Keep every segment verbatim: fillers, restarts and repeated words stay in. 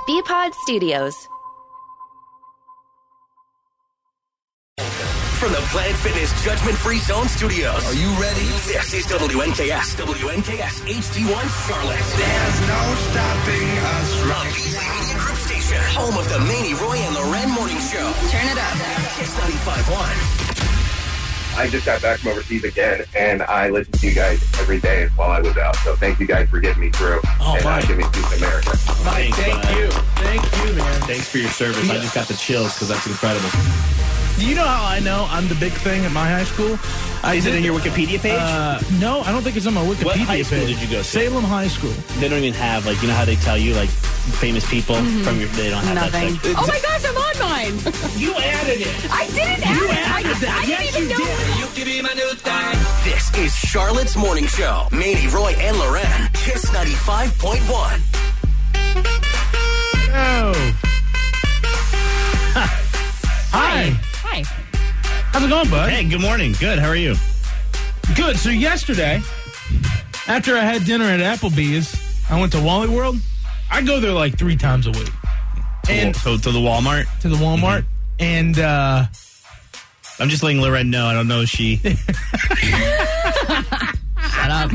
B-Pod Studios. From the Planet Fitness Judgment Free Zone Studios. Are you ready? This is W N K S, W N K S H D one Charlotte. There's no stopping us right The Beasley Media Group Station, home of the Manny, Roy, and Loren Morning Show. Turn it up. Kiss ninety-five point one. I just got back from overseas again, and I listened to you guys every day while I was out. So thank you guys for getting me through Oh, and uh, Mike. giving me peace in America. Mike, Thank bud. you. Thank you, man. Thanks for your service. I just got the chills because that's incredible. Do you know how I know I'm the big thing at my high school? I Is it did- in your Wikipedia page? Uh, no, I don't think it's on my Wikipedia What high school page. did you go to? Salem High School. They don't even have, like, you know how they tell you, like, famous people from your, they don't have Nothing. that section. Oh my gosh, I'm on mine. You added it. I didn't add it. I, I Yes, didn't even you know. did. You give me my new thing. This is Charlotte's Morning Show. Manny, Roy, and Loren. Kiss ninety-five point one. Oh. Hi. Hi. How's it going, bud? Hey, good morning. Good. How are you? Good. So yesterday, after I had dinner at Applebee's, I went to Wally World. I go there like three times a week. To, And to, to the Walmart. to the Walmart. And uh I'm just letting Loren know. I don't know if she. Shut up.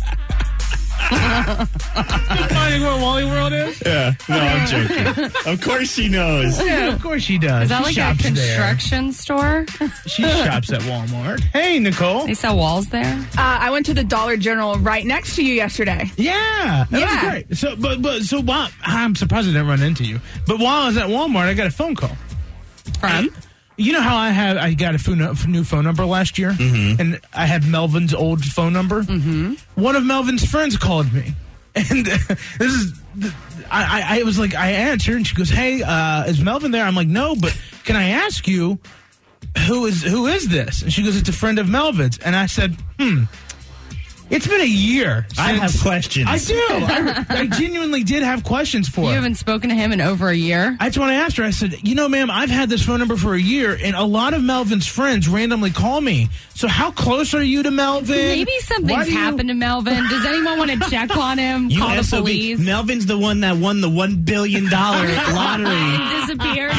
finding where Wally World is? Yeah. No, I'm joking. Of course she knows. Yeah, of course she does. Is that she like a shops construction store? there. She shops at Walmart. Hey, Nicole. They sell walls there? Uh, I went to the Dollar General right next to you yesterday. Yeah, that Yeah. was great. So, but, but, so while I'm surprised I didn't run into you. But while I was at Walmart, I got a phone call. From? You know how I have I got a phone, new phone number last year, Mm-hmm. and I had Melvin's old phone number. Mm-hmm. One of Melvin's friends called me, and uh, this is I, I, I was like, I answered, and she goes, "Hey, uh, is Melvin there?" I'm like, "No, but can I ask you who is who is this?" And she goes, "It's a friend of Melvin's," and I said, "Hmm." It's been a year. I have since- questions. I do. I, I genuinely did have questions for You her. haven't spoken to him in over a year? That's when I asked her. I said, you know, ma'am, I've had this phone number for a year, and a lot of Melvin's friends randomly call me. So how close are you to Melvin? Maybe Why something's do you- happened to Melvin. Does anyone want to check on him? You Call the S O B. police? Melvin's the one that won the one billion dollars lottery. Disappeared.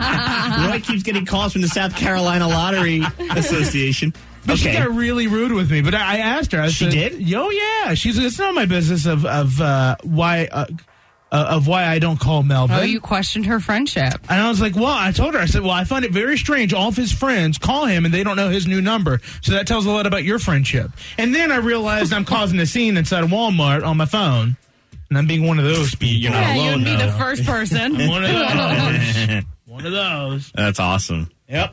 Roy keeps getting calls from the South Carolina Lottery Association. But Okay. she got really rude with me. But I, I asked her. I She said, did? Oh, yeah. She's like, it's not my business of of uh, why uh, uh, of why I don't call Melvin. Oh, you questioned her friendship. And I was like, well, I told her, I said, well, I find it very strange. All of his friends call him and they don't know his new number. So that tells a lot about your friendship. And then I realized I'm causing a scene inside of Walmart on my phone. And I'm being one of those people. You're not Yeah, you alone, would be though. the first person. One of those. One of those. That's awesome. Yep.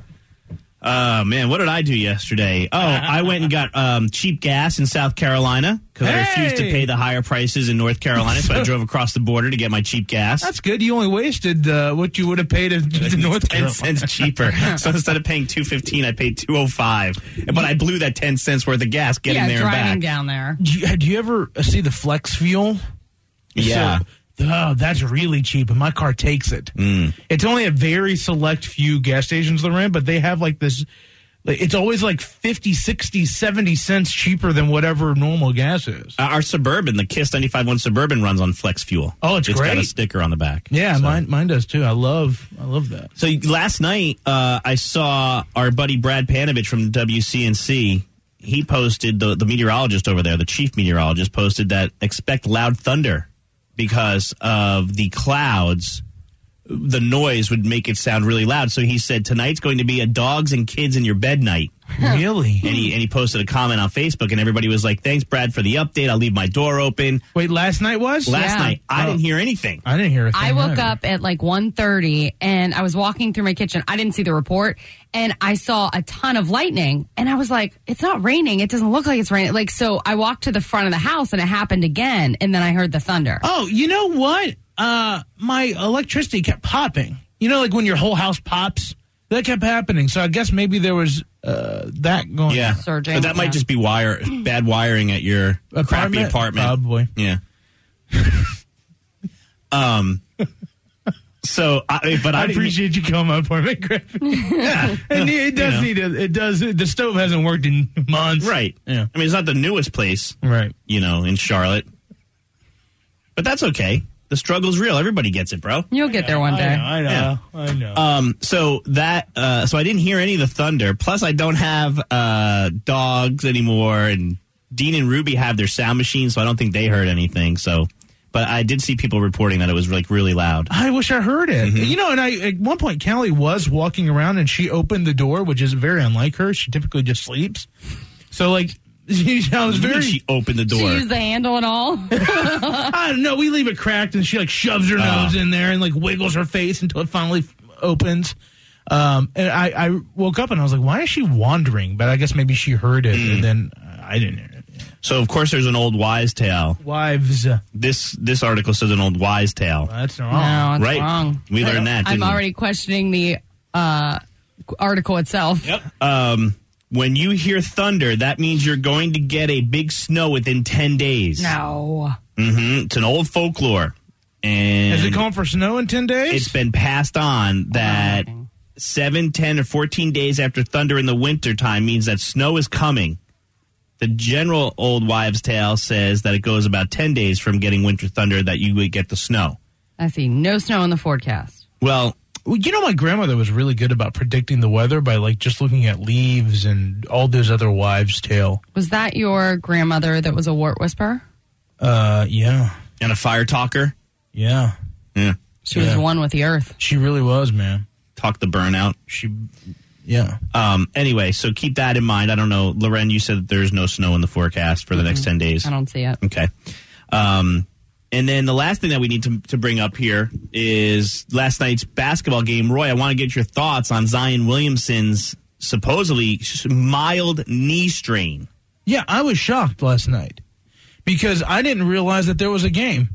Uh, man, what did I do yesterday? Oh, I went and got um, cheap gas in South Carolina because I refused to Hey! pay the higher prices in North Carolina, so I drove across the border to get my cheap gas. That's good. You only wasted uh, what you would have paid in to North ten Carolina. cents cheaper. So instead of paying two fifteen, I paid two oh five. But I blew that ten cents worth of gas getting yeah, there and driving back. down there. Do you, do you ever see the flex fuel? Yeah. So, oh, that's really cheap, and my car takes it. Mm. It's only a very select few gas stations they're in, but they have like this. like, It's always like fifty, sixty, seventy cents cheaper than whatever normal gas is. Uh, our Suburban, the Kiss ninety-five point one Suburban runs on flex fuel. Oh, it's It's got a great. sticker on the back. Yeah, So- mine mine does too. I love I love that. So last night, uh, I saw our buddy Brad Panovich from W C N C. He posted, the, the meteorologist over there, the chief meteorologist, posted that expect loud thunder because of the clouds. The noise would make it sound really loud. So he said, tonight's going to be a dogs and kids in your bed night. Really? And he, and he posted a comment on Facebook, and everybody was like, thanks, Brad, for the update. I'll leave my door open. Wait, last night was? Last Yeah. night, I Oh. didn't hear anything. I didn't hear a thing. I woke either. up at like one thirty and I was walking through my kitchen. I didn't see the report and I saw a ton of lightning and I was like, it's not raining. It doesn't look like it's raining. Like, so I walked to the front of the house and it happened again. And then I heard the thunder. Oh, you know what? Uh, my electricity kept popping. You know, like when your whole house pops? That kept happening. So I guess maybe there was uh, that going Yeah. on. Surging, But that might yeah. just be wire bad wiring at your crappy Apartment? apartment. Probably. Yeah. um. So, I, but I, I didn't- appreciate you calling my apartment crappy. Yeah. And it does You know. need a, it does, the stove hasn't worked in months. Right. Yeah. I mean, it's not the newest place, Right. you know, in Charlotte, but that's okay. The struggle's real. Everybody gets it, bro. You'll get there one day. I know. I know. Yeah. I know. Um, so that, uh, so I didn't hear any of the thunder. Plus, I don't have uh, dogs anymore, and Dean and Ruby have their sound machine, so I don't think they heard anything. So, but I did see people reporting that it was like really loud. I wish I heard it. Mm-hmm. You know, and I at one point Callie was walking around and she opened the door, which is very unlike her. She typically just sleeps. So like. I was very. She opened the door. She used the handle and all. I don't know. We leave it cracked, and she like shoves her Oh. nose in there and like wiggles her face until it finally f- opens. Um, and I, I woke up and I was like, "Why is she wandering?" But I guess maybe she heard it, Mm. and then uh, I didn't hear it. So of course, there's an old wise tale. Wives, uh, This this article says an old wise tale. that's wrong. No, it's Right. wrong. We I learned don't- that, I'm didn't we? already questioning the uh, article itself. Yep. Um, when you hear thunder, that means you're going to get a big snow within ten days. No. Mm-hmm. It's an old folklore. And Is it calling for snow in ten days? it's been passed on that seven, ten, or fourteen days after thunder in the wintertime means that snow is coming. The general old wives' tale says that it goes about ten days from getting winter thunder that you would get the snow. I see no snow in the forecast. Well, Well, you know, my grandmother was really good about predicting the weather by like just looking at leaves and all those other wives' tale. Was that your grandmother that was a wart whisperer? Uh, yeah, and a fire talker. yeah, Yeah. She was Yeah. one with the earth. she really was, man. Talk the burnout. She, yeah. Um, anyway, so keep that in mind. I don't know. Loren, you said that there's no snow in the forecast for the next ten days. I don't see it. Okay. Um, and then the last thing that we need to, to bring up here is last night's basketball game. Roy, I want to get your thoughts on Zion Williamson's supposedly mild knee strain. Yeah, I was shocked last night because I didn't realize that there was a game.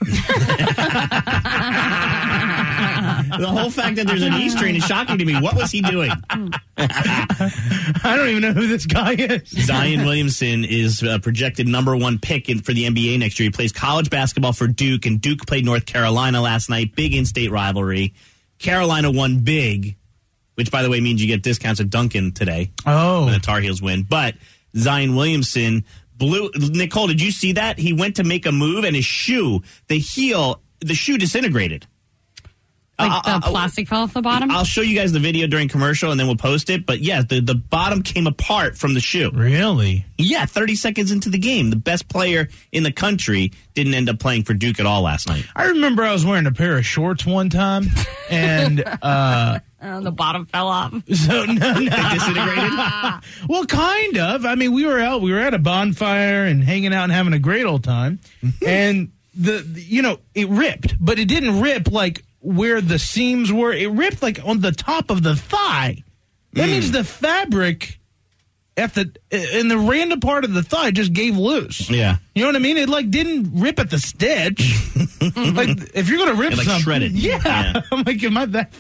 The whole fact that there's a knee strain is shocking to me. What was he doing? I don't even know who this guy is. Zion Williamson is a projected number one pick in, for the N B A next year. He plays college basketball for Duke, and Duke played North Carolina last night. Big in-state rivalry. Carolina won big, which, by the way, means you get discounts at Dunkin' today Oh, when the Tar Heels win. But Zion Williamson blew. Nicole, did you see that? He went to make a move, and his shoe, the heel, the shoe disintegrated. Like Uh, the uh, plastic fell off the bottom? I'll show you guys the video during commercial, and then we'll post it. But yeah, the, the bottom came apart from the shoe. really? Yeah, thirty seconds into the game, the best player in the country didn't end up playing for Duke at all last night. I remember I was wearing a pair of shorts one time, and uh, Oh, the bottom fell off. so no, no. They disintegrated? Well, kind of. I mean, we were out, we were at a bonfire and hanging out and having a great old time, and the, the you know it ripped, but it didn't rip like where the seams were. It ripped like on the top of the thigh. That means the fabric at the in the random part of the thigh just gave loose. Yeah. You know what I mean? It like didn't rip at the stitch. Like if you're gonna rip It, like, something, shredded. Yeah. Yeah. I'm like, am I that?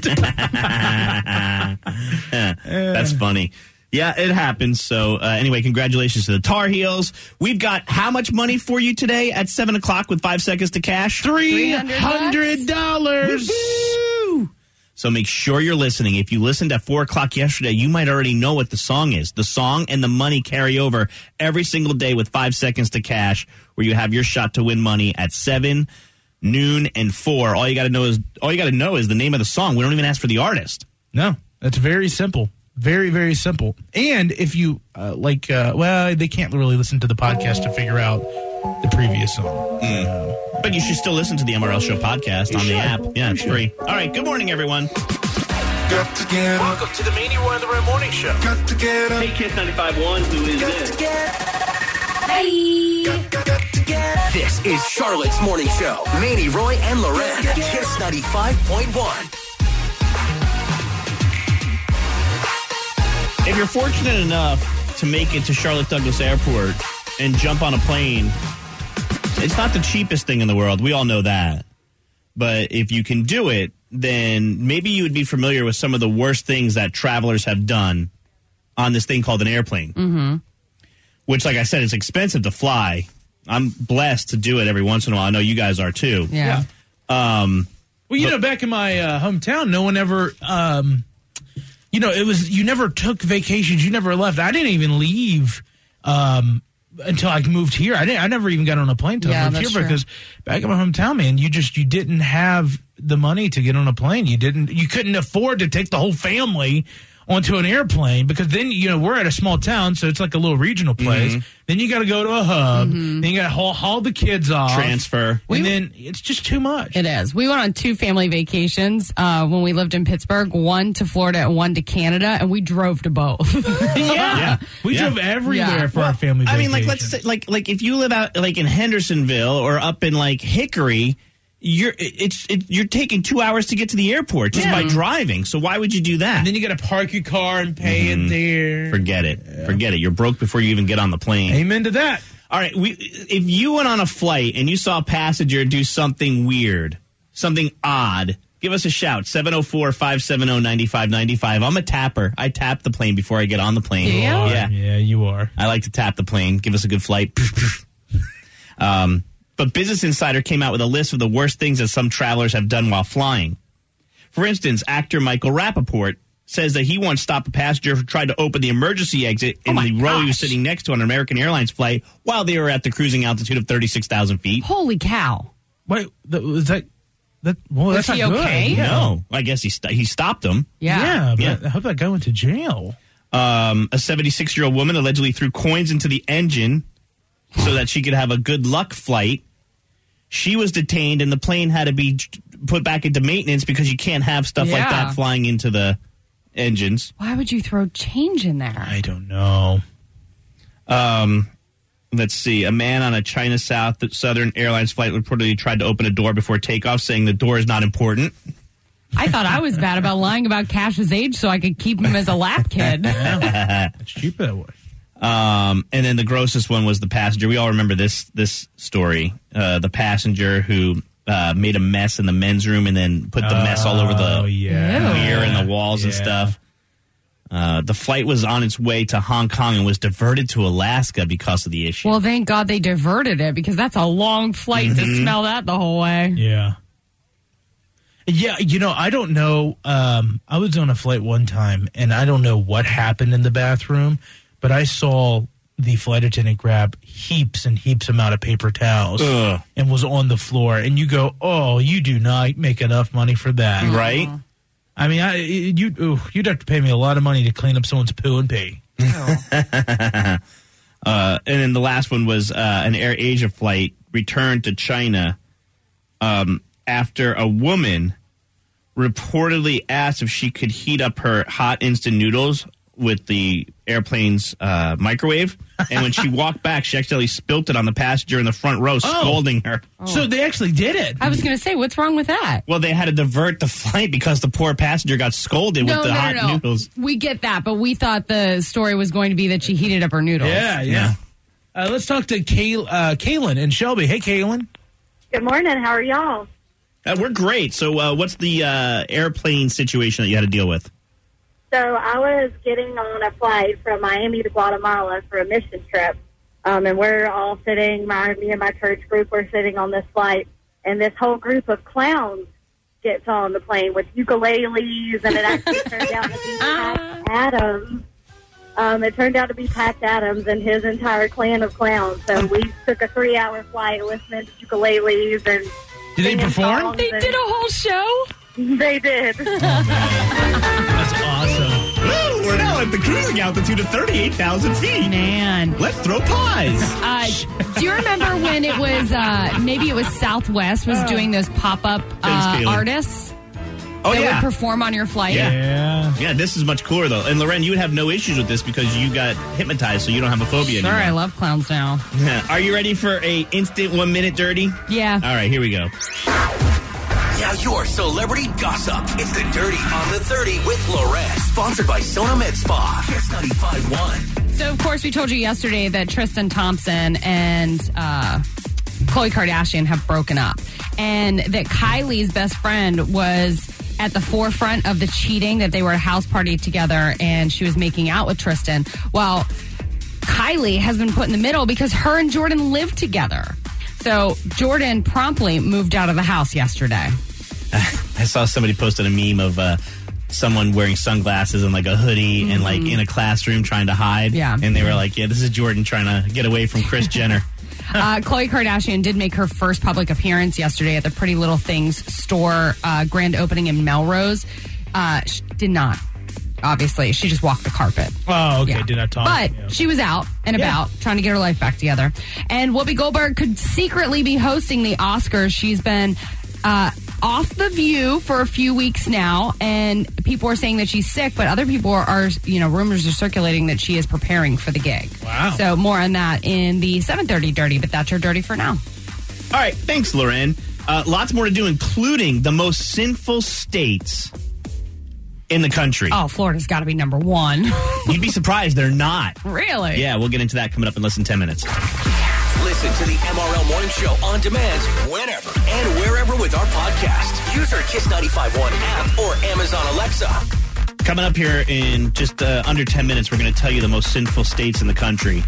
That's funny. Yeah, it happens. So uh, anyway, congratulations to the Tar Heels. We've got how much money for you today at seven o'clock with five seconds to cash? Three hundred dollars. Woo! So make sure you're listening. If you listened at four o'clock yesterday, you might already know what the song is. The song and the money carry over every single day with five seconds to cash, where you have your shot to win money at seven, noon, and four. All you got to know is all you got to know is the name of the song. We don't even ask for the artist. No, that's very simple. Very, very simple. And if you, uh, like, uh, well, they can't really listen to the podcast to figure out the previous song. But you should still listen to the M R L Show podcast on the app. Yeah, it's free. All right. Good morning, everyone. Got to get up, Welcome to the Manny Roy and the Red Morning Show. got to get up, Hey, Kiss ninety-five point one. Who is this? got, got, got to get up. This is Charlotte's Morning Show. Manny, Roy, and Loren. Kiss ninety-five point one. If you're fortunate enough to make it to Charlotte Douglas Airport and jump on a plane, it's not the cheapest thing in the world. We all know that. But if you can do it, then maybe you would be familiar with some of the worst things that travelers have done on this thing called an airplane. Mm-hmm. Which, like I said, it's expensive to fly. I'm blessed to do it every once in a while. I know you guys are too. Yeah. Um, Well, you know, back in my uh, hometown, no one ever, um, you know, it was, you never took vacations. You never left. I didn't even leave um, until I moved here. I didn't. I never even got on a plane until Yeah, I moved that's here true. because back in my hometown, man, you just you didn't have the money to get on a plane. You didn't. You couldn't afford to take the whole family onto an airplane because then you know we're at a small town, so it's like a little regional place. Mm-hmm. Then you got to go to a hub. Mm-hmm. Then you got to haul, haul the kids off, Transfer. and then it's just too much. It is. We went on two family vacations uh, when we lived in Pittsburgh, one to Florida and one to Canada, and we drove to both. yeah. Yeah. we Yeah. drove everywhere Yeah. for our family. I mean, like, vacation. let's say, like, like if you live out like in Hendersonville or up in like Hickory, you're it's it, you're taking two hours to get to the airport just by driving. So why would you do that? And then you got to park your car and pay it there. Forget it. Forget it. You're broke before you even get on the plane. Amen to that. All right. We, if you went on a flight and you saw a passenger do something weird, something odd, give us a shout. seven oh four, five seven oh, nine five nine five. I'm a tapper. I tap the plane before I get on the plane. Do you? Yeah. Yeah, you are. I like to tap the plane. Give us a good flight. um, but Business Insider came out with a list of the worst things that some travelers have done while flying. For instance, actor Michael Rappaport says that he once stopped a passenger who tried to open the emergency exit in Oh my the row he was gosh. sitting next to on an American Airlines flight while they were at the cruising altitude of thirty-six thousand feet. Holy cow. Wait, that, was that? That well, Was that's he not good. okay? Yeah. No, I guess he st- he stopped him. Yeah. Yeah, but Yeah. I hope that guy went to jail. Um, a seventy-six-year-old woman allegedly threw coins into the engine so that she could have a good luck flight. She was detained, and the plane had to be put back into maintenance because you can't have stuff like Yeah. that flying into the engines. Why would you throw change in there? I don't know. Um, let's see. A man on a China South Southern Airlines flight reportedly tried to open a door before takeoff, saying the door is not important. I thought I was bad about lying about Cash's age so I could keep him as a lap kid. It's cheaper that way. Um, and then the grossest one was the passenger. We all remember this this story. Uh, the passenger who uh, made a mess in the men's room and then put the mess all over Oh, the yeah. mirror and the walls and Yeah. stuff. Uh, the flight was on its way to Hong Kong and was diverted to Alaska because of the issue. Well, thank God they diverted it because that's a long flight to smell that the whole way. Yeah. Yeah, you know, I don't know. Um, I was on a flight one time, and I don't know what happened in the bathroom, but I saw the flight attendant grab heaps and heaps amount of paper towels Ugh. and was on the floor. And you go, oh, you do not make enough money for that. Right? I mean, I you ooh, you'd have to pay me a lot of money to clean up someone's poo and pee. Uh, and then the last one was uh, an Air Asia flight returned to China um, after a woman reportedly asked if she could heat up her hot instant noodles with the airplane's uh, microwave. And when she walked back, she accidentally spilt it on the passenger in the front row, scolding her. So they actually did it. I was going to say, what's wrong with that? Well, they had to divert the flight because the poor passenger got scolded No, with the no, hot no, no. noodles. We get that, but we thought the story was going to be that she heated up her noodles. Yeah, yeah. Uh, let's talk to Kay, uh, Kaylin and Shelby. Hey, Kaylin. Good morning. How are y'all? Uh, we're great. So uh, what's the uh, airplane situation that you had to deal with? So I was getting on a flight from Miami to Guatemala for a mission trip, um, and we're all sitting, my, me and my church group, we're sitting on this flight, and this whole group of clowns gets on the plane with ukuleles, and it actually turned out to be Pat Adams. Um, it turned out to be Pat Adams and his entire clan of clowns. So we took a three-hour flight listening to ukuleles and Did they singing perform? songs, They and did a whole show? They did. That's awesome. Woo, we're now at the cruising altitude of thirty-eight thousand feet. Man. Let's throw pies. Uh, do you remember when it was, uh, maybe it was Southwest was doing those pop-up uh, Kaylin. artists Oh, that yeah. would perform on your flight? Yeah. Yeah. Yeah, this is much cooler, though. And, Loren, you would have no issues with this because you got hypnotized, so you don't have a phobia Sure, I anymore. love clowns now. Are you ready for a instant one-minute dirty? Yeah. All right, here we go. Now your celebrity gossip. It's the Dirty on the thirty with Loren. Sponsored by Sona Med Spa. Kiss ninety-five point one. So, of course, we told you yesterday that Tristan Thompson and uh, Khloe Kardashian have broken up. And that Kylie's best friend was at the forefront of the cheating, that they were at a house party together and she was making out with Tristan. Well, Kylie has been put in the middle because her and Jordan live together. So Jordan promptly moved out of the house yesterday. I saw somebody posted a meme of uh, someone wearing sunglasses and like a hoodie mm-hmm. and like in a classroom trying to hide. Yeah. And they were like, yeah, this is Jordan trying to get away from Kris Jenner. Uh, Khloe Kardashian did make her first public appearance yesterday at the Pretty Little Things store uh, grand opening in Melrose. Uh, she did not, obviously. She just walked the carpet. Oh, okay. Yeah. Did not talk. But yeah. she was out and about yeah. trying to get her life back together. And Whoopi Goldberg could secretly be hosting the Oscars. She's been uh, off The View for a few weeks now, and people are saying that she's sick, but other people are, are, you know, rumors are circulating that she is preparing for the gig. Wow. So more on that in the seven thirty Dirty, but that's your Dirty for now. All right. Thanks, Loren. Uh, lots more to do, including the most sinful states in the country. Oh, Florida's got to be number one. You'd be surprised they're not. Really? Yeah, we'll get into that coming up in less than ten minutes. Listen to the M R L Morning Show on demand whenever and wherever with our podcast. Use our Kiss ninety-five point one app or Amazon Alexa. Coming up here in just uh, under ten minutes, we're going to tell you the most sinful states in the country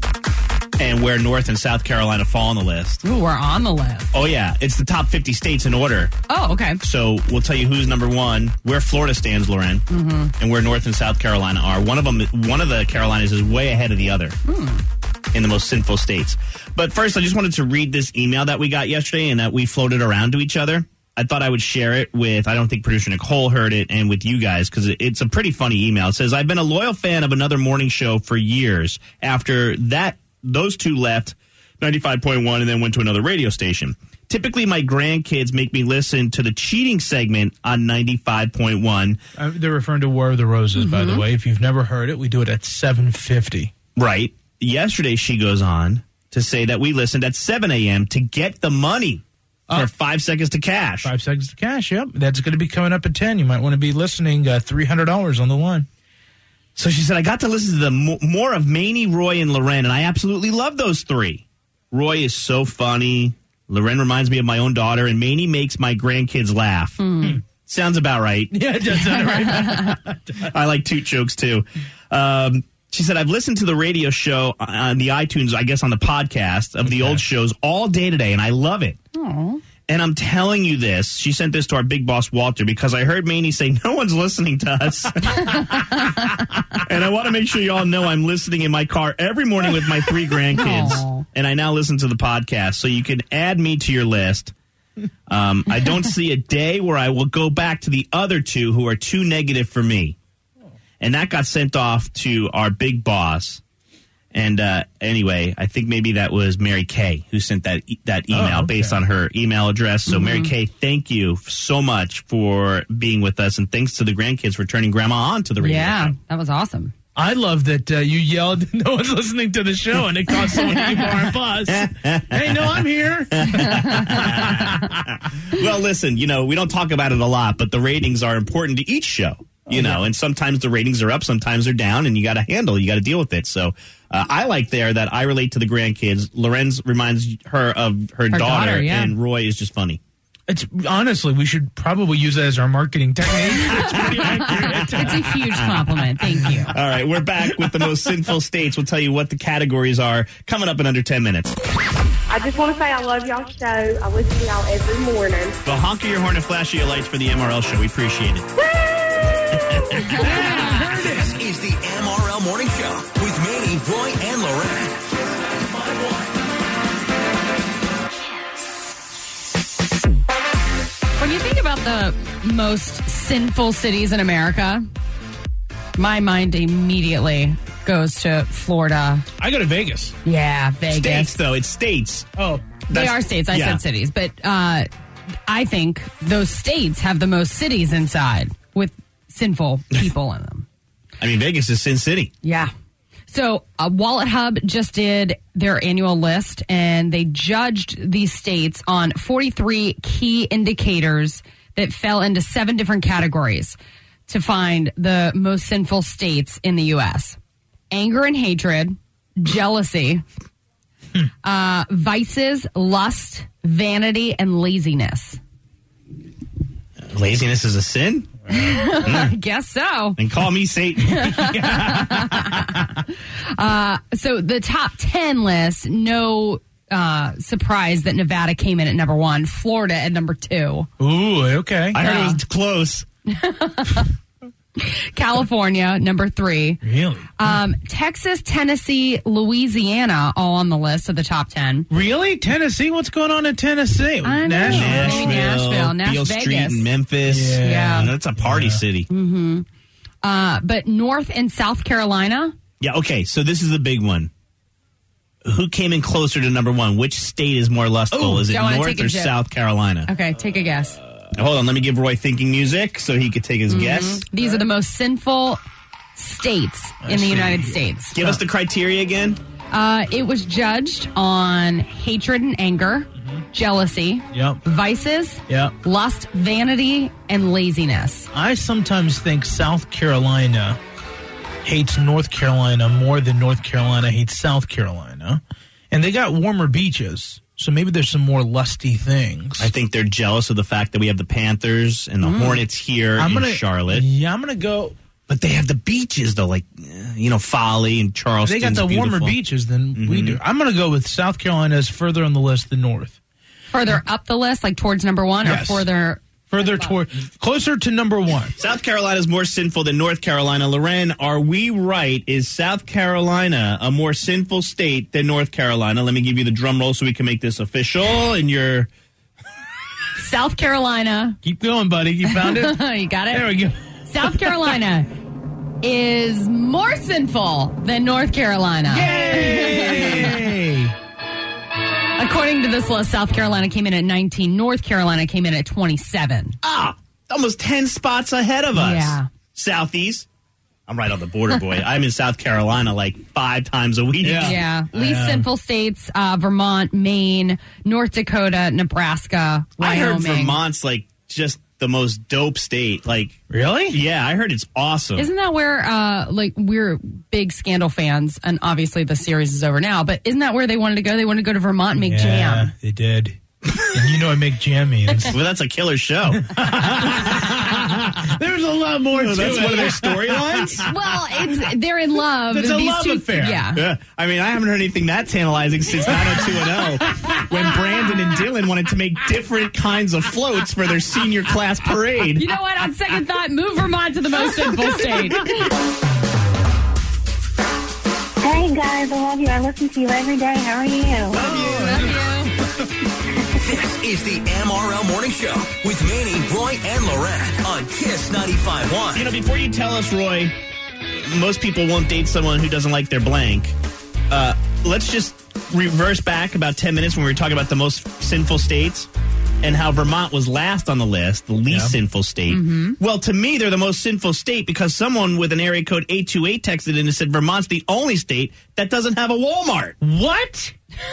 and where North and South Carolina fall on the list. Ooh, we're on the list. Oh, yeah. It's the top fifty states in order. Oh, okay. So we'll tell you who's number one, where Florida stands, Loren, mm-hmm. and where North and South Carolina are. One of them, one of the Carolinas is way ahead of the other hmm. in the most sinful states. But first, I just wanted to read this email that we got yesterday and that we floated around to each other. I thought I would share it with, I don't think producer Nicole heard it, and with you guys, because it's a pretty funny email. It says, I've been a loyal fan of another morning show for years. After that, those two left ninety-five point one and then went to another radio station. Typically, my grandkids make me listen to the cheating segment on ninety-five point one. Uh, they're referring to War of the Roses, mm-hmm. by the way. If you've never heard it, we do it at seven fifty. Right. Yesterday, she goes on to say that we listened at seven a.m. to get the money for uh, five seconds to cash. Five seconds to cash, yep. That's going to be coming up at ten. You might want to be listening. Uh, three hundred dollars on the line. So she said, I got to listen to the mo- more of Maney, Roy, and Loren, and I absolutely love those three. Roy is so funny. Loren reminds me of my own daughter, and Maney makes my grandkids laugh. Mm. Sounds about right. Yeah, it does sound right. I like toot jokes, too. Um, she said, I've listened to the radio show on the iTunes, I guess on the podcast of the okay. old shows all day today, and I love it. Aww. And I'm telling you this, she sent this to our big boss, Walter, because I heard Maney say, no one's listening to us. And I want to make sure you all know I'm listening in my car every morning with my three grandkids. Aww. And I now listen to the podcast, so you can add me to your list. Um, I don't see a day where I will go back to the other two who are too negative for me. And that got sent off to our big boss. And uh, anyway, I think maybe that was Mary Kay who sent that e- that email oh, okay. based on her email address. So, mm-hmm. Mary Kay, thank you so much for being with us. And thanks to the grandkids for turning Grandma on to the radio. Yeah, show. That was awesome. I love that uh, you yelled, no one's listening to the show, and it caused someone to give our bus. Hey, no, I'm here. Well, listen, you know, we don't talk about it a lot, but the ratings are important to each show. You know, and sometimes the ratings are up, sometimes they're down, and you got to handle, you got to deal with it. So uh, I like there that I relate to the grandkids. Lorenz reminds her of her, her daughter, daughter yeah. and Roy is just funny. It's honestly, we should probably use that as our marketing technique. It's pretty accurate. It's a huge compliment. Thank you. All right, we're back with the most sinful states. We'll tell you what the categories are coming up in under ten minutes. I just want to say I love y'all's show. I listen to y'all every morning. Well, honk your horn and flash your lights for the M R L show. We appreciate it. This is the M R L Morning Show with Maney, Roy, and Loren. When you think about the most sinful cities in America, my mind immediately goes to Florida. I go to Vegas. Yeah, Vegas. States, though. It's states. Oh. They are states. I yeah. said cities. But uh, I think those states have the most cities inside with sinful people in them. I mean, Vegas is Sin City. Yeah. So uh, Wallet Hub just did their annual list, and they judged these states on forty-three key indicators that fell into seven different categories to find the most sinful states in the U S. Anger and hatred, jealousy, uh, vices, lust, vanity, and laziness. Laziness is a sin? I guess so. And call me Satan. uh, so the top ten list, no uh, surprise that Nevada came in at number one, Florida at number two. Ooh, okay. I heard uh, it was close. California, number three. Really? Um, Texas, Tennessee, Louisiana, all on the list of the top ten. Really? Tennessee? What's going on in Tennessee? I know. Nashville? Maybe Nashville, Nash Beale Vegas. Street in Memphis. Yeah. Yeah. That's a party Yeah. city. Mm-hmm. Uh, but North and South Carolina. Yeah, okay, so this is the big one. Who came in closer to number one? Which state is more lustful? Ooh, is it don't wanna North take a or dip. South Carolina? Okay, take a guess. Now, hold on, let me give Roy thinking music so he could take his guess. Mm-hmm. These are the most sinful states in the United States. Give us the criteria again. Uh, it was judged on hatred and anger, jealousy, Yep. vices, Yep. lust, vanity, and laziness. I sometimes think South Carolina hates North Carolina more than North Carolina hates South Carolina. And they got warmer beaches, so maybe there's some more lusty things. I think they're jealous of the fact that we have the Panthers and the Mm. Hornets here I'm in gonna, Charlotte. Yeah, I'm going to go. But they have the beaches, though, like, uh, you know, Folly and Charleston. They got the warmer beaches than we do. I'm going to go with South Carolina is further on the list than North. Further up the list, like towards number one, Yes. or further? Further toward, closer to number one. South Carolina is more sinful than North Carolina. Loren, are we right? Is South Carolina a more sinful state than North Carolina? Let me give you the drum roll so we can make this official. And you're... South Carolina. Keep going, buddy. You found it? You got it? There we go. South Carolina is more sinful than North Carolina. Yay! According to this list, South Carolina came in at nineteen. North Carolina came in at twenty-seven. Ah, almost ten spots ahead of us. Yeah. Southeast. I'm right on the border, boy. I'm in South Carolina like five times a week. Yeah. Yeah. Least Uh, sinful states, uh, Vermont, Maine, North Dakota, Nebraska, I Wyoming. heard Vermont's like just the most dope state. Like, Really? yeah, I heard it's awesome. Isn't that where, uh, like, we're big Scandal fans, and obviously the series is over now, but isn't that where they wanted to go? They wanted to go to Vermont and make Yeah, jam. they did. And you know what make jam means. Well, that's a killer show. There's a lot more to That's it. one of their storylines. Well, it's they're in love. It's a These love two, affair. Yeah. Yeah, I mean, I haven't heard anything that tantalizing since nine oh two one oh, when Brandon and Dylan wanted to make different kinds of floats for their senior class parade. You know what? On second thought, move Vermont to the most sinful state. Hey guys, I love you. I listen to you every day. How are you? This is the M R L Morning Show with Manny, Roy, and Loren on Kiss ninety-five point one. You know, before you tell us, Roy, most people won't date someone who doesn't like their blank. Uh, let's just reverse back about ten minutes when we were talking about the most sinful states and how Vermont was last on the list, the least Yeah. sinful state. Well, to me, they're the most sinful state because someone with an area code eight two eight texted in and said Vermont's the only state that doesn't have a Walmart. What?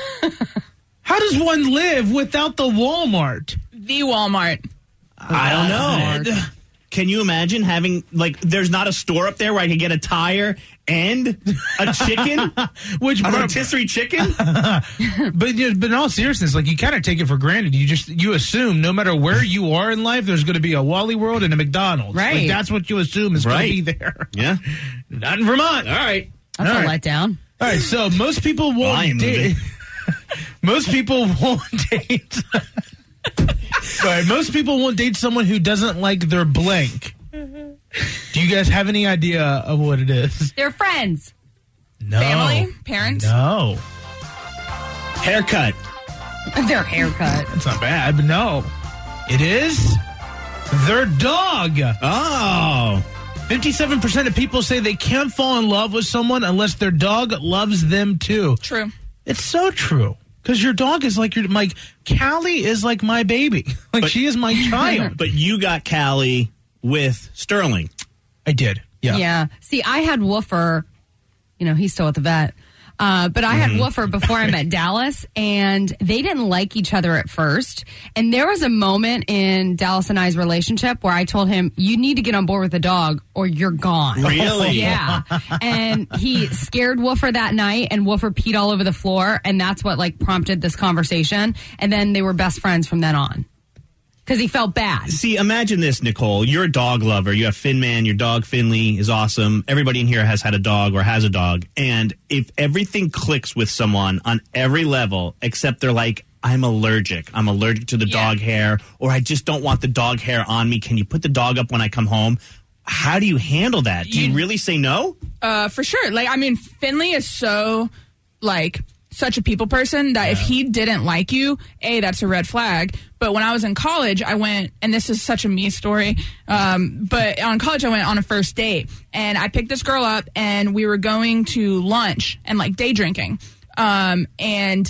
How does one live without the Walmart? The Walmart. I don't know. Walmart. Can you imagine having, like, there's not a store up there where I can get a tire and a chicken? Which, A rotisserie chicken? but, you know, but in all seriousness, like you kind of take it for granted. You just you assume no matter where you are in life, there's going to be a Wally World and a McDonald's. Right. Like, that's what you assume is going Right. to be there. Yeah. Not in Vermont. All right. That's All a right. letdown. All right. So most people I won't am date. moving. Most people won't date. All right. Most people won't date someone who doesn't like their blank. Do you guys have any idea of what it is? They're friends. No. Family? Parents? No. Haircut. Their haircut. That's not bad, but no. It is their dog. Oh. fifty-seven percent of people say they can't fall in love with someone unless their dog loves them too. True. It's so true. Because your dog is like your, like, Callie is like my baby. Like, But- she is my child. But you got Callie with Sterling. I did. Yeah. Yeah. See, I had Woofer. You know, he's still at the vet. Uh, but I had Mm-hmm. Woofer before I met Dallas, and they didn't like each other at first. And there was a moment in Dallas and I's relationship where I told him, you need to get on board with the dog or you're gone. Really? Yeah. And he scared Woofer that night, and Woofer peed all over the floor, and that's what, like, prompted this conversation. And then they were best friends from then on. Because he felt bad. See, imagine this, Nicole. You're a dog lover. You have Finman. Your dog, Finley, is awesome. Everybody in here has had a dog or has a dog. And if everything clicks with someone on every level, except they're like, I'm allergic. I'm allergic to the Yeah. dog hair, or I just don't want the dog hair on me. Can you put the dog up when I come home? How do you handle that? Do you, You- really say no? Uh, for sure. Like, I mean, Finley is so, like, such a people person that if he didn't like you, A, that's a red flag. But when I was in college, I went, and this is such a me story, um, but on college, I went on a first date. And I picked this girl up, and we were going to lunch and, like, day drinking. Um, and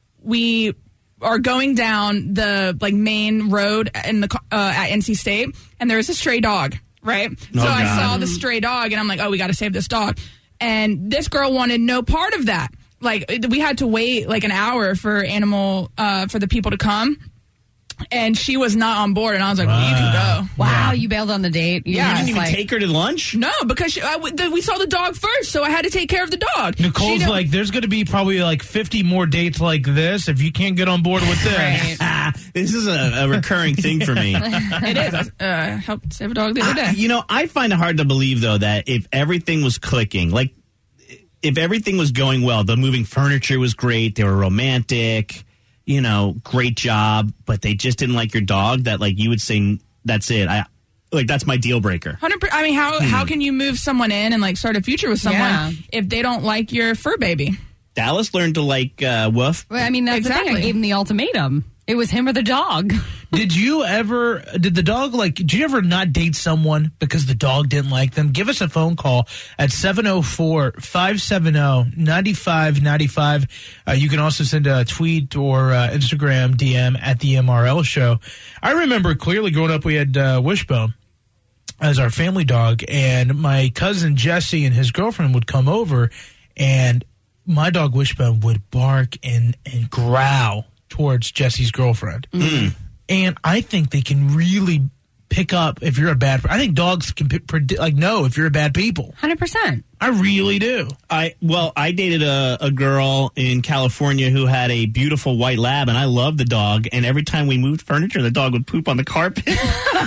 we are going down the, like, main road in the uh, at N C State, and there was a stray dog. Right? Oh, so I God. saw the stray dog, and I'm like, oh, we got to save this dog. And this girl wanted no part of that. Like, we had to wait like an hour for animal, uh, for the people to come. And she was not on board. And I was like, well, you can go. Wow, you bailed on the date. You Yeah. were You just Didn't even like, take her to lunch? No, because she, I w the, we saw the dog first, so I had to take care of the dog. Nicole's She don't- like, there's going to be probably like fifty more dates like this if you can't get on board with this. Right. Ah, this is a, a recurring thing for me. it is. I uh, helped save a dog the other day. I- you know, I find it hard to believe, though, that if everything was clicking, like if everything was going well, the moving furniture was great, they were romantic, you know, great job, but they just didn't like your dog, that like you would say, that's it. I like that's my deal breaker. one hundred percent. I mean, how how can you move someone in and like start a future with someone Yeah. if they don't like your fur baby? Dallas learned to like uh, Woof. Well, I mean, that's the thing. Exactly. I gave him the ultimatum. It was him or the dog. Did you ever, did the dog like, did you ever not date someone because the dog didn't like them? Give us a phone call at seven oh four, five seven oh, nine five nine five. Uh, you can also send a tweet or uh, Instagram D M at the M R L show. I remember clearly growing up, we had uh, Wishbone as our family dog, and my cousin Jesse and his girlfriend would come over, and my dog Wishbone would bark and, and growl towards Jesse's girlfriend. Mm. And I think they can really pick up if you're a bad. I think dogs can p- predict, like know if you're a bad people. one hundred percent. I really do. I well, I dated a, a girl in California who had a beautiful white lab, and I loved the dog. And every time we moved furniture, the dog would poop on the carpet. And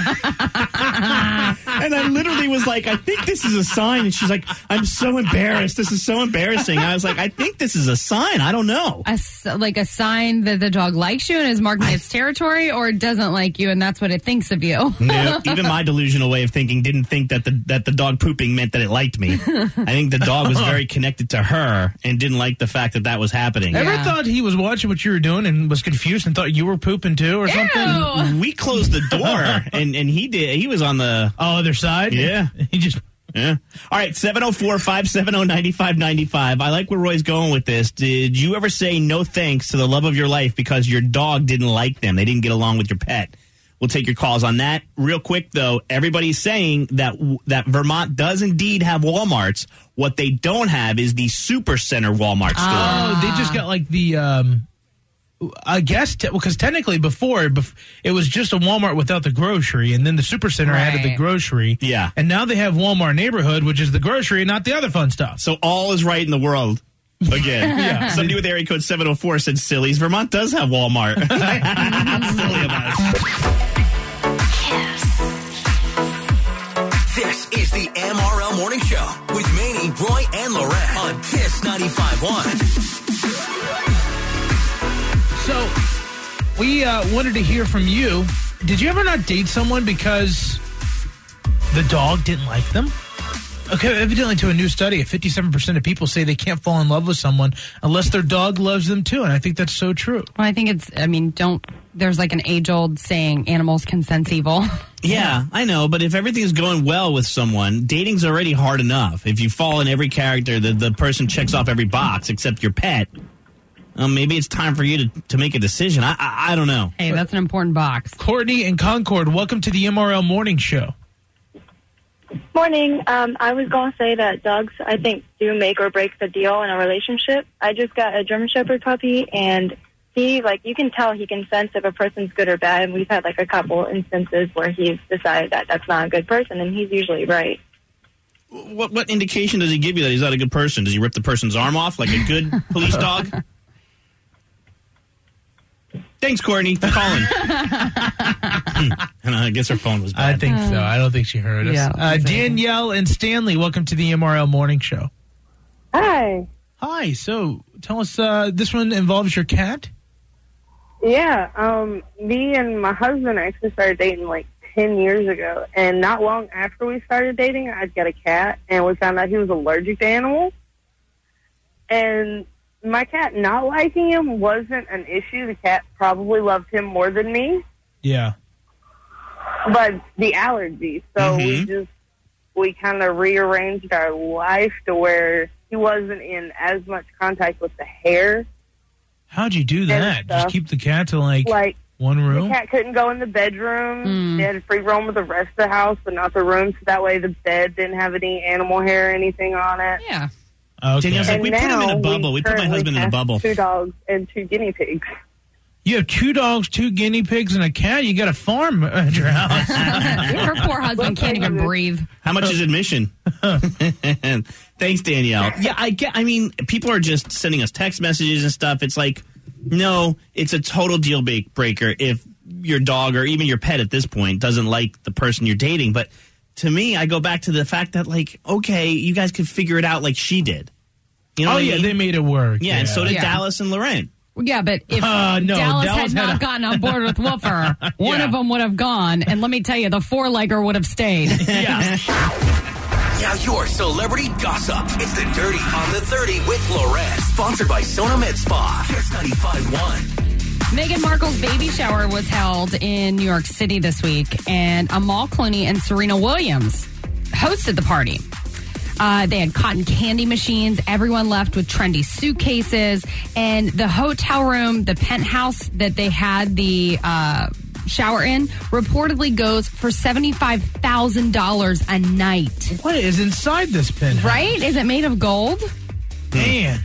I literally was like, I think this is a sign. And she's like, I'm so embarrassed. This is so embarrassing. I was like, I think this is a sign. I don't know. A, s- like a sign that the dog likes you and is marking its territory, or it doesn't like you and that's what it thinks of you. No, even my delusional way of thinking didn't think that the that the dog pooping meant that it liked me. I think the dog was very connected to her and didn't like the fact that that was happening. Ever Yeah. thought he was watching what you were doing and was confused and thought you were pooping too or something? We closed the door, and, and he did. He was on the Oh, other side? Yeah. He just. Yeah. All right, seven oh four, five seven oh, nine five nine five. I like where Roy's going with this. Did you ever say no thanks to the love of your life because your dog didn't like them? They didn't get along with your pet. We'll take your calls on that. Real quick, though, everybody's saying that that Vermont does indeed have Walmarts. What they don't have is the Supercenter Walmart store. Oh, they just got like the. Um, I guess because te- technically before bef- it was just a Walmart without the grocery, and then the Supercenter added the Right. grocery. Yeah. And now they have Walmart Neighborhood, which is the grocery and not the other fun stuff. So all is right in the world. Again. Yeah. Somebody with area code seven oh four said sillies. Vermont does have Walmart. I'm silly about it. This is the M R L Morning Show with Maney, Roy, and Lorette on Kiss ninety-five point one. So we uh, wanted to hear from you. Did you ever not date someone because the dog didn't like them? Okay, evidently to a new study, fifty-seven percent of people say they can't fall in love with someone unless their dog loves them too, and I think that's so true. Well, I think it's, I mean, don't, there's like an age old saying, animals can sense evil. Yeah, I know, but if everything's going well with someone, dating's already hard enough. If you fall in every character, the, the person checks off every box except your pet, um, maybe it's time for you to, to make a decision. I, I I don't know. Hey, that's an important box. Courtney and Concord, welcome to the M R L Morning Show. Morning. Um, I was going to say that dogs, I think, do make or break the deal in a relationship. I just got a German Shepherd puppy, and he, like, you can tell he can sense if a person's good or bad, and we've had, like, a couple instances where he's decided that that's not a good person, and he's usually right. What what indication does he give you that he's not a good person? Does he rip the person's arm off like a good police dog? Thanks, Courtney, for calling. And I guess her phone was bad. I think so. I don't think she heard us. Yeah, uh, Danielle and Stanley, welcome to the M R L Morning Show. Hi. Hi. So tell us, uh, this one involves your cat? Yeah, um, me and my husband actually started dating, like, ten years ago. And not long after we started dating, I got a cat, and we found out he was allergic to animals. And my cat not liking him wasn't an issue. The cat probably loved him more than me. Yeah. But the allergies. So Mm-hmm. we just, we kind of rearranged our life to where he wasn't in as much contact with the hair. How'd you do that? stuff. Just keep the cat to like, Like, one the room? cat couldn't go in the bedroom. They had to free roam with the rest of the house, but not the room. So that way the bed didn't have any animal hair or anything on it. Yeah. Okay. Danielle's like, And we put him in now a bubble. We put my currently husband in a have bubble. Two dogs and two guinea pigs. You have two dogs, two guinea pigs, and a cat. You got a farm at your house. Her poor husband can't even breathe. How much is admission? Thanks, Danielle. Yeah, I get. I mean, people are just sending us text messages and stuff. It's like, no, it's a total deal ba- breaker if your dog or even your pet at this point doesn't like the person you're dating. But to me, I go back to the fact that, like, okay, you guys could figure it out like she did. You know oh, what I yeah, mean? they made it work. Yeah, and so did Yeah. Dallas and Loren. Yeah, but if Uh, no, Dallas, Dallas had not had a- gotten on board with Woofer, one Yeah. of them would have gone. And let me tell you, the four-legger would have stayed. Yeah. Now your celebrity gossip. It's the Dirty on the thirty with Loren. Sponsored by Sona Med Spa. Kiss ninety-five point one. Meghan Markle's baby shower was held in New York City this week, and Amal Clooney and Serena Williams hosted the party. Uh, they had cotton candy machines. Everyone left with trendy suitcases. And the hotel room, the penthouse that they had the uh, shower in, reportedly goes for seventy-five thousand dollars a night. What is inside this penthouse? Right? Is it made of gold? Man.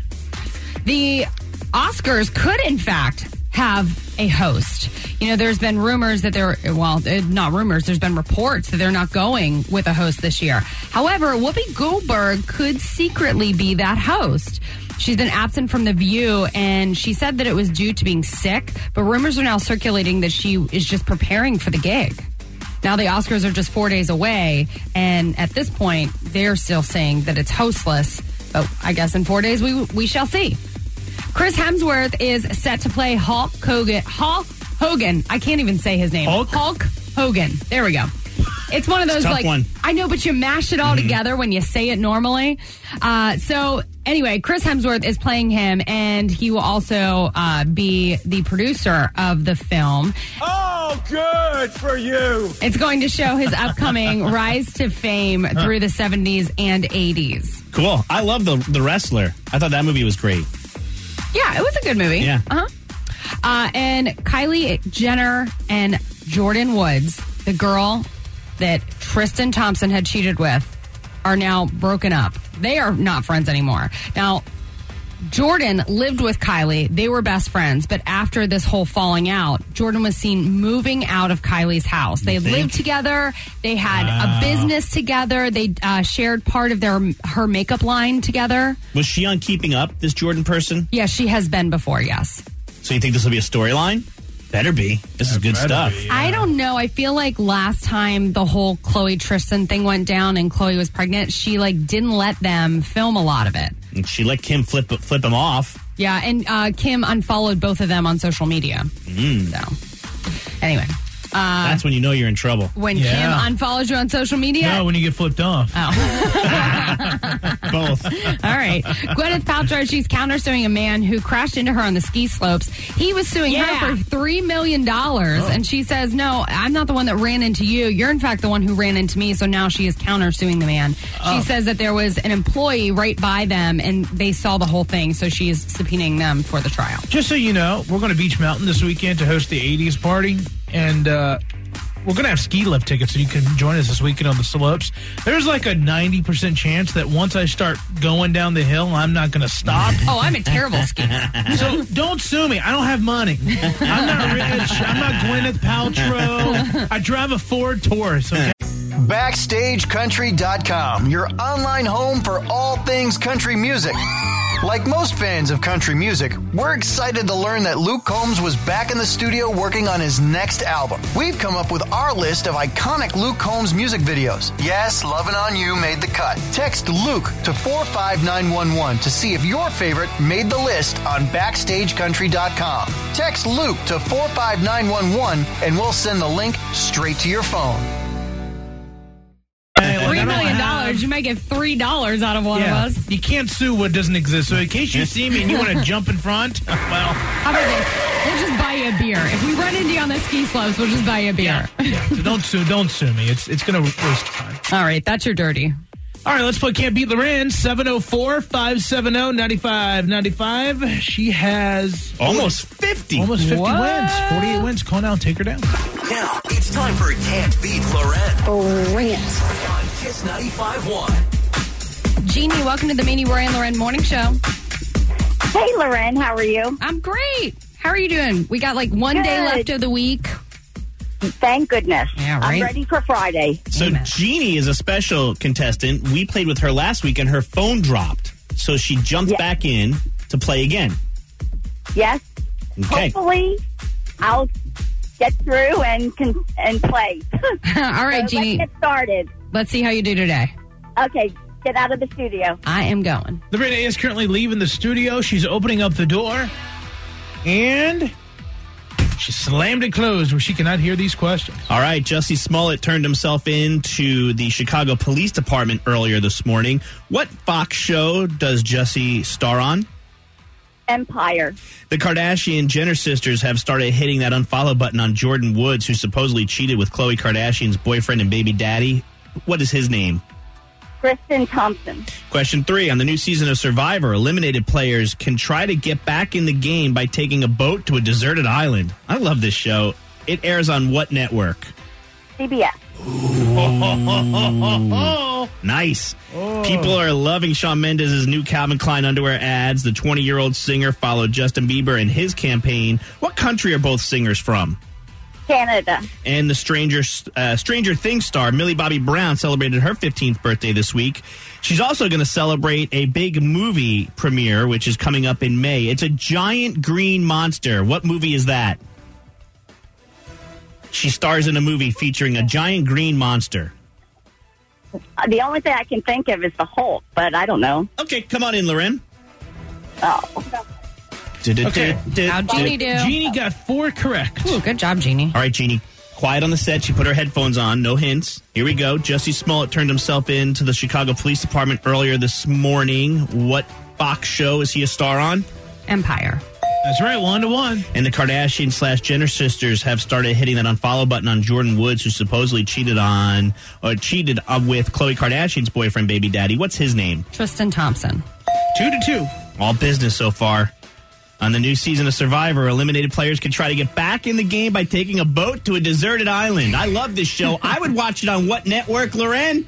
The Oscars could, in fact, have a host. You know, there's been rumors that they're, well, not rumors, there's been reports that they're not going with a host this year. However, Whoopi Goldberg could secretly be that host. She's been absent from The View, and she said that it was due to being sick, but rumors are now circulating that she is just preparing for the gig. Now the Oscars are just four days away, and at this point, they're still saying that it's hostless. But I guess in four days, we we shall see. Chris Hemsworth is set to play Hulk Hogan. Hulk Hogan. I can't even say his name. Hulk? Hulk Hogan. There we go. It's one of those, tough like, one. I know, but you mash it all Mm-hmm. together when you say it normally. Uh, so anyway, Chris Hemsworth is playing him, and he will also uh, be the producer of the film. Oh, good for you. It's going to show his upcoming rise to fame through the seventies and eighties. Cool. I love the the wrestler. I thought that movie was great. Yeah, it was a good movie. Yeah. Uh-huh. Uh, and Kylie Jenner and Jordan Woods, the girl that Tristan Thompson had cheated with, are now broken up. They are not friends anymore. Now, Jordan lived with Kylie. They were best friends. But after this whole falling out, Jordan was seen moving out of Kylie's house. They think? lived together. They had Wow. a business together. They uh, shared part of their her makeup line together. Was she on Keeping Up, this Jordan person? Yeah, she has been before, yes. So you think this will be a storyline? Better be. This is good better stuff. be. I don't know. I feel like last time the whole Khloe Tristan thing went down and Khloe was pregnant, she like didn't let them film a lot of it. And she let Kim flip flip him off. Yeah, and uh, Kim unfollowed both of them on social media. Mm. So, anyway, uh, That's when you know you're in trouble. when Yeah. Kim unfollows you on social media. No, when you get flipped off. Both. All right. Gwyneth Paltrow, she's countersuing a man who crashed into her on the ski slopes. He was suing Yeah. her for three million dollars. Oh. And she says, no, I'm not the one that ran into you. You're, in fact, the one who ran into me. So now she is countersuing the man. Oh. She says that there was an employee right by them, and they saw the whole thing. So she is subpoenaing them for the trial. Just so you know, we're going to Beach Mountain this weekend to host the eighties party, and uh, we're going to have ski lift tickets, so you can join us this weekend on the slopes. There's like a ninety percent chance that once I start going down the hill, I'm not going to stop. Oh, I'm a terrible skier. So don't sue me. I don't have money. I'm not rich. I'm not Gwyneth Paltrow. I drive a Ford Taurus, okay? Backstage Country dot com, your online home for all things country music. Like most fans of country music, we're excited to learn that Luke Combs was back in the studio working on his next album. We've come up with our list of iconic Luke Combs music videos. Yes, Lovin' On You made the cut. Text Luke to four five nine one one to see if your favorite made the list on backstage country dot com. Text Luke to four five nine one one and we'll send the link straight to your phone. Three million dollars. You might get three dollars out of one Yeah. of us. You can't sue what doesn't exist. So in case you see me and you want to jump in front, well, How about this? We'll just buy you a beer. If we run into you on the ski slopes, we'll just buy you a beer. yeah. So don't sue. Don't sue me. It's it's gonna waste time. All right, that's your dirty. All right, let's play Can't Beat Loren. seven oh four, five seven oh, nine five nine five. She has Almost fifty. almost fifty What? wins. forty-eight wins. Call now. Take her down. Now it's time for Can't Beat Loren Oh, ring it. on Kiss ninety-five point one. Jeannie, welcome to the Mini Roy and Loren Morning Show. Hey, Loren, how are you? I'm great. How are you doing? We got like one day Good. left of the week. Thank goodness. Yeah, right. I'm ready for Friday. So Amen. Jeannie is a special contestant. We played with her last week and her phone dropped. So she jumped Yeah. back in to play again. Yes. Okay. Hopefully, I'll get through and can, and play. All right, So Jeannie. let's get started. Let's see how you do today. Okay, get out of the studio. I am going. Lorena is currently leaving the studio. She's opening up the door. And she slammed it closed where she cannot hear these questions. All right, Jussie Smollett turned himself in to the Chicago Police Department earlier this morning. What Fox show does Jussie star on? Empire. The Kardashian Jenner sisters have started hitting that unfollow button on Jordan Woods, who supposedly cheated with Khloe Kardashian's boyfriend and baby daddy. What is his name? Kristen Thompson. Question three. On the new season of Survivor, eliminated players can try to get back in the game by taking a boat to a deserted island. I love this show. It airs on what network? C B S. Nice. People are loving Shawn Mendes' new Calvin Klein underwear ads. The twenty-year-old singer followed Justin Bieber in his campaign. What country are both singers from? Canada. And the Stranger uh, Stranger Things star Millie Bobby Brown celebrated her fifteenth birthday this week. She's also going to celebrate a big movie premiere, which is coming up in May. It's a giant green monster. What movie is that? She stars in a movie featuring a giant green monster. Uh, The only thing I can think of is the Hulk, but I don't know. Okay, come on in, Loren. Oh. Okay. How'd Jeannie do? Jeannie got four correct. Ooh, good job, Jeannie. All right, Jeannie. Quiet on the set. She put her headphones on. No hints. Here we go. Jussie Smollett turned himself in to the Chicago Police Department earlier this morning. What Fox show is he a star on? Empire. That's right, one to one. And the Kardashian slash Jenner sisters have started hitting that unfollow button on Jordan Woods, who supposedly cheated on or cheated uh, with Khloe Kardashian's boyfriend, baby daddy. What's his name? Tristan Thompson. Two to two. All business so far. On the new season of Survivor, eliminated players can try to get back in the game by taking a boat to a deserted island. I love this show. I would watch it on what network, Loren?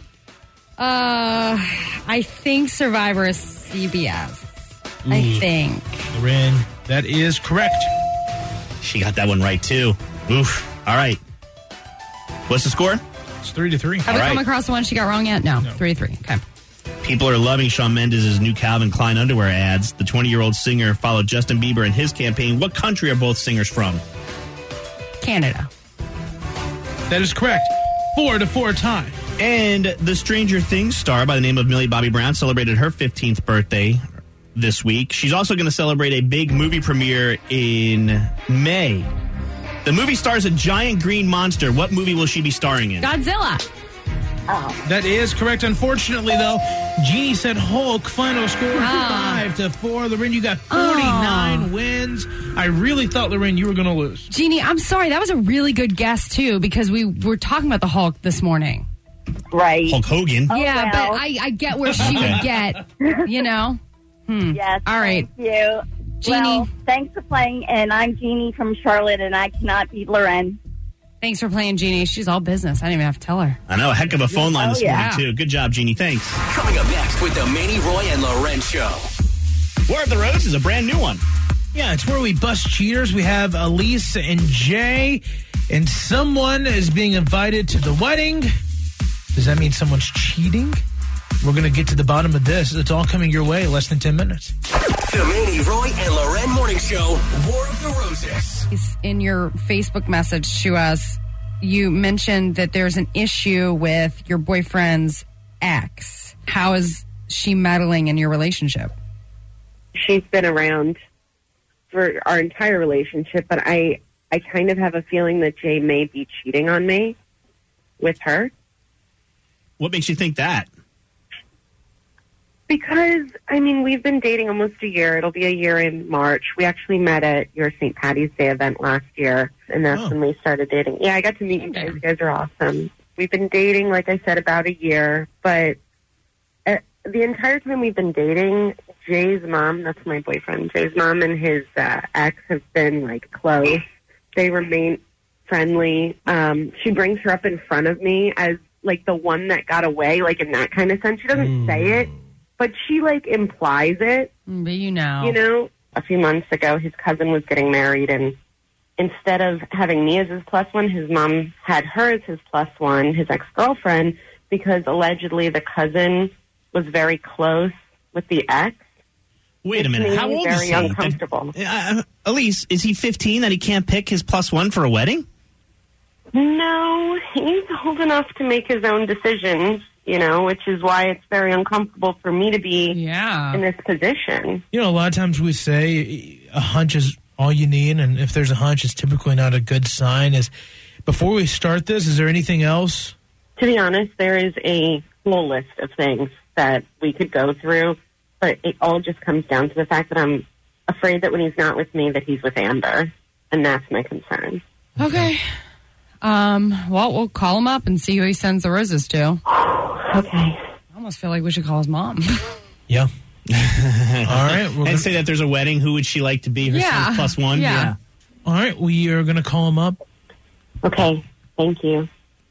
Uh, I think Survivor is C B S. I Ooh. think. Loren, that is correct. She got that one right, too. Oof. All right. What's the score? It's three to three. Have we All come right. across the one she got wrong yet? No. No. Three to three. Okay. People are loving Shawn Mendes' new Calvin Klein underwear ads. The twenty-year-old singer followed Justin Bieber in his campaign. What country are both singers from? Canada. That is correct. Four to four tie. And the Stranger Things star by the name of Millie Bobby Brown celebrated her fifteenth birthday this week. She's also going to celebrate a big movie premiere in May. The movie stars a giant green monster. What movie will she be starring in? Godzilla. That is correct. Unfortunately, though, Jeannie said Hulk. Final score Ah. five to four. Loren, you got forty-nine Oh. wins. I really thought, Loren, you were going to lose. Jeannie, I'm sorry. That was a really good guess, too, because we were talking about the Hulk this morning. Right. Hulk Hogan. yeah, well. but I, I get where she would get, you know? Hmm. Yes. All right. Thank you. Jeannie. Well, thanks for playing, and I'm Jeannie from Charlotte, and I cannot beat Loren. Thanks for playing, Jeannie. She's all business. I didn't even have to tell her. I know, a heck of a phone line Oh, this yeah. morning, too. Good job, Jeannie. Thanks. Coming up next with the Manny, Roy, and Loren Show. War of the Rose is a brand new one. Yeah, it's where we bust cheaters. We have Elise and Jay, and someone is being invited to the wedding. Does that mean someone's cheating? We're going to get to the bottom of this. It's all coming your way. Less than ten minutes. The Manny, Roy, and Loren Morning Show. War of the Roses. In your Facebook message to us, you mentioned that there's an issue with your boyfriend's ex. How is she meddling in your relationship? She's been around for our entire relationship, but I, I kind of have a feeling that Jay may be cheating on me with her. What makes you think that? Because, I mean, we've been dating almost a year. It'll be a year in March. We actually met at your Saint Patty's Day event last year, and that's Oh. when we started dating. Yeah, I got to meet you guys. You guys are awesome. We've been dating, like I said, about a year, but uh, the entire time we've been dating, Jay's mom, that's my boyfriend, Jay's mom and his uh, ex have been, like, close. They remain friendly. Um, she brings her up in front of me as, like, the one that got away, like, in that kind of sense. She doesn't say it, but she, like, implies it. But you know. You know, a few months ago, his cousin was getting married, and instead of having me as his plus one, his mom had her as his plus one, his ex-girlfriend, because allegedly the cousin was very close with the ex. Wait a minute. Made How me old is very he? uncomfortable. Uh, Elise, is he fifteen that he can't pick his plus one for a wedding? No, he's old enough to make his own decisions, you know, which is why it's very uncomfortable for me to be yeah. in this position. You know, a lot of times we say a hunch is all you need, and if there's a hunch, it's typically not a good sign. Is before we start this, is there anything else? To be honest, there is a whole list of things that we could go through, but it all just comes down to the fact that I'm afraid that when he's not with me, that he's with Amber, and that's my concern. Okay. Um, well, we'll call him up and see who he sends the roses to. Okay. I almost feel like we should call his mom. Yeah. All right. We're And gonna, say that there's a wedding. Who would she like to be? Her Yeah. son's plus one? Yeah. all right. We are going to call him up. Okay, thank you.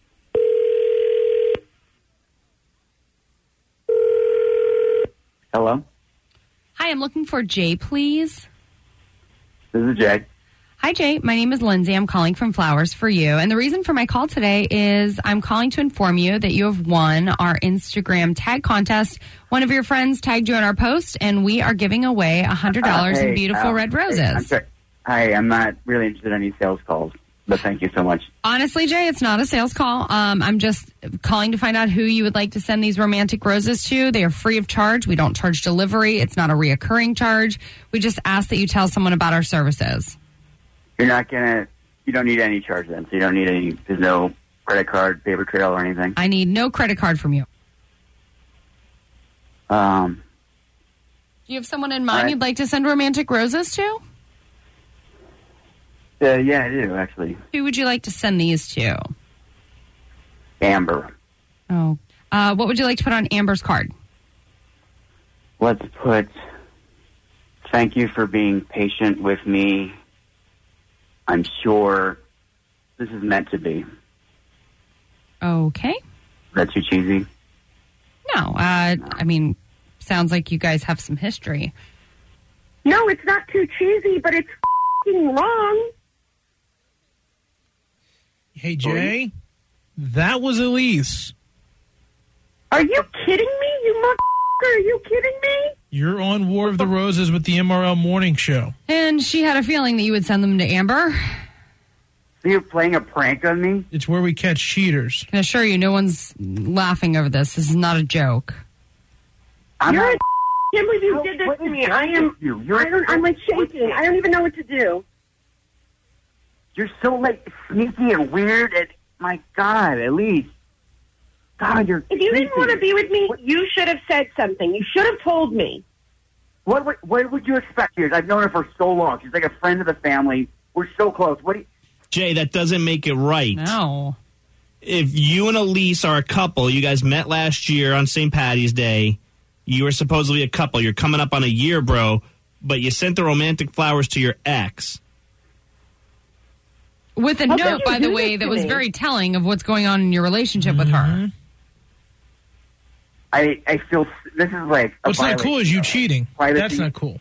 Hello, Hi, I'm looking for Jay, please. this is Jay. Hi, Jay. My name is Lindsay. I'm calling from Flowers for You. And the reason for my call today is I'm calling to inform you that you have won our Instagram tag contest. One of your friends tagged you on our post, and we are giving away one hundred dollars Uh, hey, in beautiful uh, red hey, I'm roses. sorry. Hi, I'm not really interested in any sales calls, but thank you so much. Honestly, Jay, it's not a sales call. Um, I'm just calling to find out who you would like to send these romantic roses to. They are free of charge. We don't charge delivery. It's not a reoccurring charge. We just ask that you tell someone about our services. You're not gonna. You don't need any charge then, so you don't need any. There's no credit card, paper trail, or anything. I need no credit card from you. Um, Do you have someone in mind All right. you'd like to send romantic roses to? uh, yeah, I do actually. Who would you like to send these to? Amber. Oh. Uh, what would you like to put on Amber's card? Let's put. Thank you for being patient with me. I'm sure this is meant to be. Okay. That's too cheesy. No, uh, I mean, sounds like you guys have some history. No, it's not too cheesy, but it's f***ing wrong. Hey, Jay. That was Elise. Are you kidding me, you motherfucker? Are you kidding me? You're on War of the Roses with the M R L Morning Show. And she had a feeling that you would send them to Amber. So you're playing a prank on me? It's where we catch cheaters. I can assure you, no one's laughing over this. This is not a joke. I'm You're not. a I can't believe you did this to me. I am. You. You're, I don't, I'm like shaking. I don't even know what to do. You're so like sneaky and weird. And my God, at least. God, you're. If you didn't creepy. want to be with me, you should have said something. You should have told me. What would, what would you expect here? I've known her for so long. She's like a friend of the family. We're so close. What do you, Jay, that doesn't make it right. No. If you and Elise are a couple, you guys met last year on Saint Patty's Day. You were supposedly a couple. You're coming up on a year, bro, but you sent the romantic flowers to your ex. With a How could note, you by the do way, this that to was me? very telling of what's going on in your relationship with her. I I feel this is like. A What's not cool is you violation of cheating. privacy. That's not cool.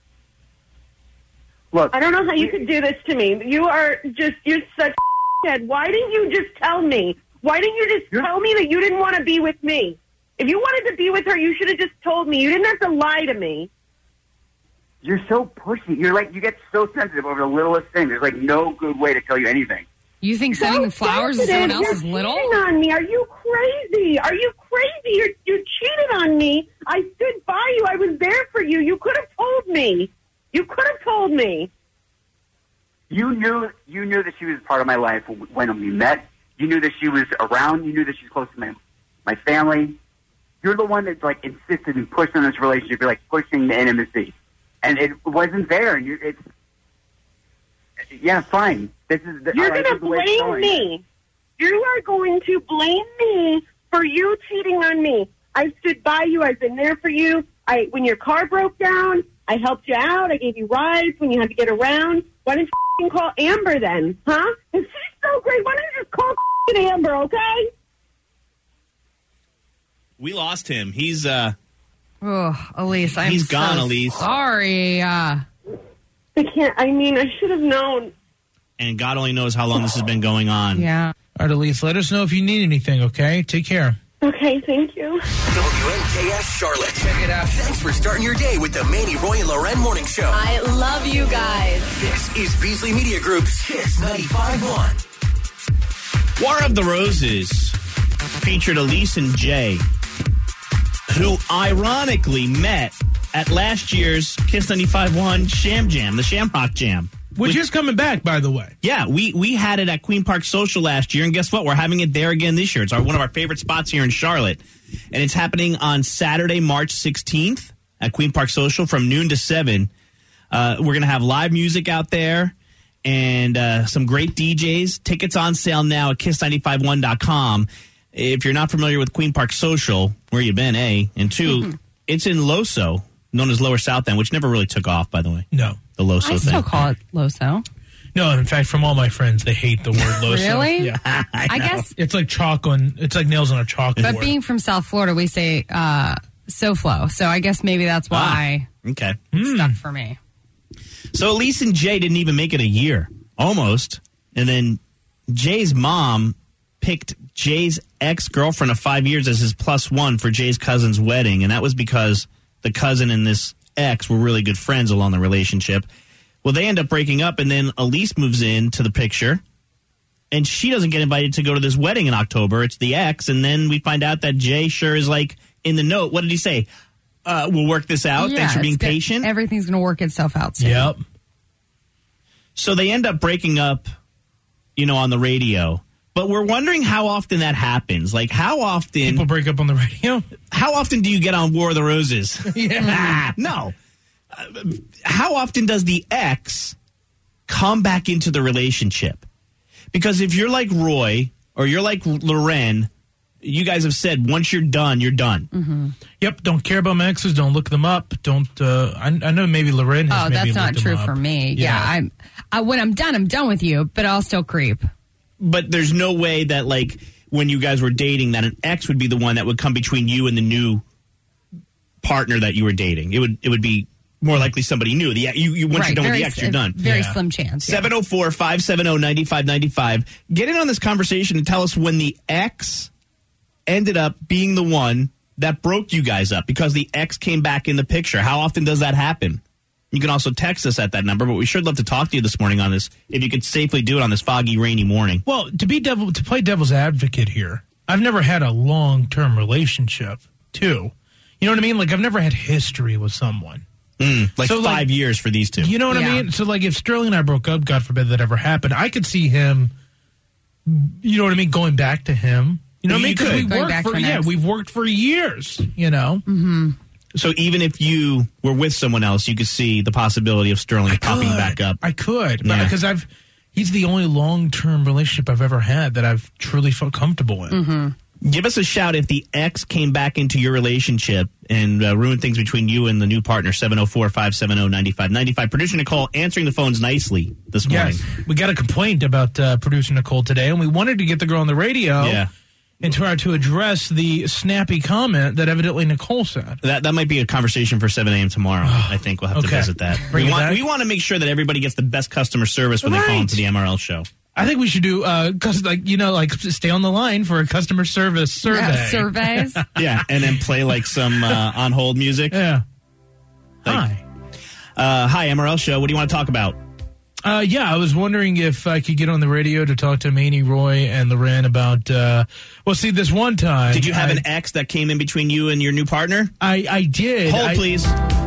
Look, I don't know how you could do this to me. You are just, you're such a head. Why didn't you just tell me? Why didn't you just tell me that you didn't want to be with me? If you wanted to be with her, you should have just told me. You didn't have to lie to me. You're so pushy. You're like, you get so sensitive over the littlest thing. There's like no good way to tell you anything. You think sending So flowers to someone else sensitive. is You're little? cheating on me. Are you crazy? Are you crazy? You're, you cheated on me. I stood by you. I was there for you. You could have told me. You could have told me. You knew you knew that she was part of my life when we met. You knew that she was around. You knew that she was close to my, my family. You're the one that like insisted and pushed on this relationship. You're like pushing the intimacy, and it wasn't there. And you, it's yeah, fine. This is the, You're I like going to the way it's blame going. me. You are going to blame me for you cheating on me. I stood by you. I've been there for you. I when your car broke down, I helped you out. I gave you rides when you had to get around. Why didn't you call Amber then? Huh? If she's so great, why don't you just call Amber, okay? We lost him. He's uh Oh, Elise, I'm He's gone, so Elise. sorry. Uh, I can't. I mean, I should have known. and God only knows how long this has been going on. yeah. All right, Elise, let us know if you need anything, okay? Take care. Okay, thank you. W N K S Charlotte. Check it out. Thanks for starting your day with the Manny, Roy, and Loren Morning Show. I love you guys. This is Beasley Media Group's Kiss ninety-five point one. War of the Roses featured Elise and Jay, who ironically met at last year's Kiss ninety-five point one Sham Jam, the Shamrock Jam. Which is coming back, by the way. Yeah, we, we had it at Queen Park Social last year, and guess what? We're having it there again this year. It's our, one of our favorite spots here in Charlotte. And it's happening on Saturday, March sixteenth at Queen Park Social from noon to seven. Uh, we're going to have live music out there and uh, some great D Js. Tickets on sale now at kiss nine five one dot com. If you're not familiar with Queen Park Social, where you been, A? And two, mm-hmm. It's in Loso, known as Lower South End, which never really took off, by the way. No. The Loso I thing. still call it Loso. No, in fact, from all my friends, they hate the word Loso. Really? Yeah. I, I guess. It's like chalk on, it's like nails on a chalkboard. But being from South Florida, we say uh, SoFlo. So I guess maybe that's why ah, okay. it's Mm. stuck for me. So Elise and Jay didn't even make it a year, almost. And then Jay's mom picked Jay's ex-girlfriend of five years as his plus one for Jay's cousin's wedding. And that was because the cousin and this ex were really good friends along the relationship. Well, they end up breaking up, and then Elise moves into the picture, and she doesn't get invited to go to this wedding in October. It's the ex, and then we find out that Jay sure is like in the note. What did he say? Uh, we'll work this out. Yeah, Thanks for being it's good. patient. Everything's going to work itself out soon. Yep. So they end up breaking up, you know, on the radio. But we're wondering how often that happens. Like, how often... People break up on the radio? How often do you get on War of the Roses? Yeah. No. Uh, how often does the ex come back into the relationship? Because if you're like Roy or you're like Loren, you guys have said once you're done, you're done. Mm-hmm. Yep, don't care about my exes. Don't look them up. Don't. Uh, I, I know maybe Loren has Oh, maybe that's not looked them true up. for me. Yeah. Yeah, I'm. I, when I'm done, I'm done with you, but I'll still creep. But there's no way that, like, when you guys were dating, that an ex would be the one that would come between you and the new partner that you were dating. It would it would be more likely somebody new. The you, you once right, you're done very, with the ex, you're done. Very Yeah. slim chance. Yeah. seven oh four, five seven oh, nine five nine five. Get in on this conversation and tell us when the ex ended up being the one that broke you guys up because the ex came back in the picture. How often does that happen? You can also text us at that number, but we sure love to talk to you this morning on this, if you could safely do it on this foggy, rainy morning. Well, to be devil to play devil's advocate here, I've never had a long term relationship. Too, you know what I mean? Like I've never had history with someone. Mm, like So, five like, years for these two. You know what Yeah. I mean? So, like, if Sterling and I broke up, God forbid that ever happened, I could see him. You know what I mean? Going back to him. You know what I mean? You Because could. we Going worked back for to an yeah, ex. we've worked for years. You know. Mm-hmm. So even if you were with someone else, you could see the possibility of Sterling I popping could. back up. I could, Yeah. because I've. He's the only long term relationship I've ever had that I've truly felt comfortable in. Mm-hmm. Give us a shout if the ex came back into your relationship and uh, ruined things between you and the new partner. seven oh four, five seven oh, nine five nine five. Producer Nicole answering the phones nicely this morning. Yes, we got a complaint about uh, producer Nicole today, and we wanted to get the girl on the radio. Yeah. And try to address the snappy comment that evidently Nicole said. That that might be a conversation for seven a.m. tomorrow. I think we'll have to Okay. visit that. Bring we it want back. we want to make sure that everybody gets the best customer service when they call Right. into the M R L show. I think we should do, uh, cause like, you know, like stay on the line for a customer service survey. Yeah, surveys. Yeah, and then play like some uh, on hold music. Yeah. Like, Hi. Uh, hi, M R L Show. What do you want to talk about? Uh, yeah, I was wondering if I could get on the radio to talk to Manny, Roy, and Loren about, uh, well, see, this one time. Did you have I, an ex that came in between you and your new partner? I, I did. Hold, I, please.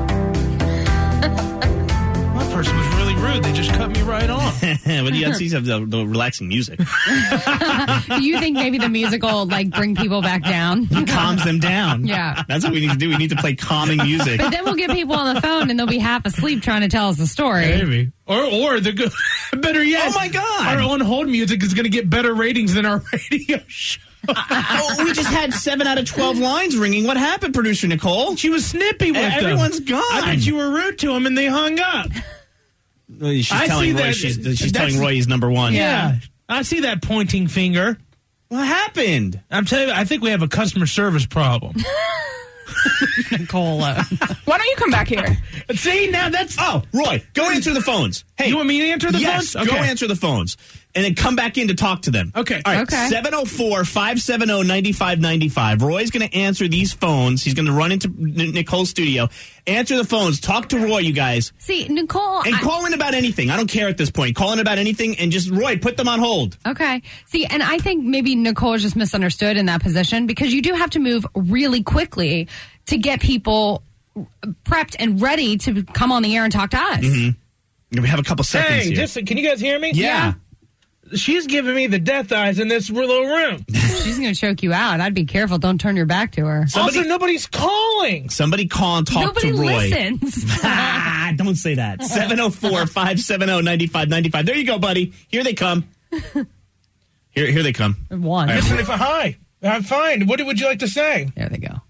That person was really rude. They just cut me right off. But you have the, the relaxing music. Do you think maybe the music will like bring people back down? It calms them down. Yeah. That's what we need to do. We need to play calming music. But then we'll get people on the phone and they'll be half asleep trying to tell us the story. Maybe. Or, or the good, better yet. Oh my God. Our on hold music is going to get better ratings than our radio show. Oh, we just had seven out of twelve lines ringing. What happened, producer Nicole? She was snippy with them. Everyone's gone. I bet you were rude to them and they hung up. Well, she's I telling see Roy. that- She's, she's that's- telling Roy he's number one. Yeah. I see that pointing finger. What happened? I'm telling you, I think we have a customer service problem. Nicole. Why don't you come back here? See, now that's... Oh, Roy, go answer the phones. Hey, You want me to answer the yes, phones? go Okay. answer the phones. And then come back in to talk to them. Okay. All right, Okay. seven oh four, five seven oh, nine five nine five. Roy's going to answer these phones. He's going to run into N- Nicole's studio. Answer the phones. Talk to Roy, you guys. See, Nicole. And I- call in about anything. I don't care at this point. Call in about anything and just, Roy, put them on hold. Okay. See, and I think maybe Nicole is just misunderstood in that position because you do have to move really quickly to get people prepped and ready to come on the air and talk to us. Mm-hmm. We have a couple seconds Hey, here. just, can you guys hear me? Yeah. She's giving me the death eyes in this little room. She's going to choke you out. I'd be careful. Don't turn your back to her. Somebody- also, nobody's calling. Somebody call and talk Nobody to Roy. listens. Ah, don't say that. seven oh four, five seven oh, nine five nine five. There you go, buddy. Here they come. Here here they come. One. All right. Listen, if hi, I'm fine. What would you like to say? There they go.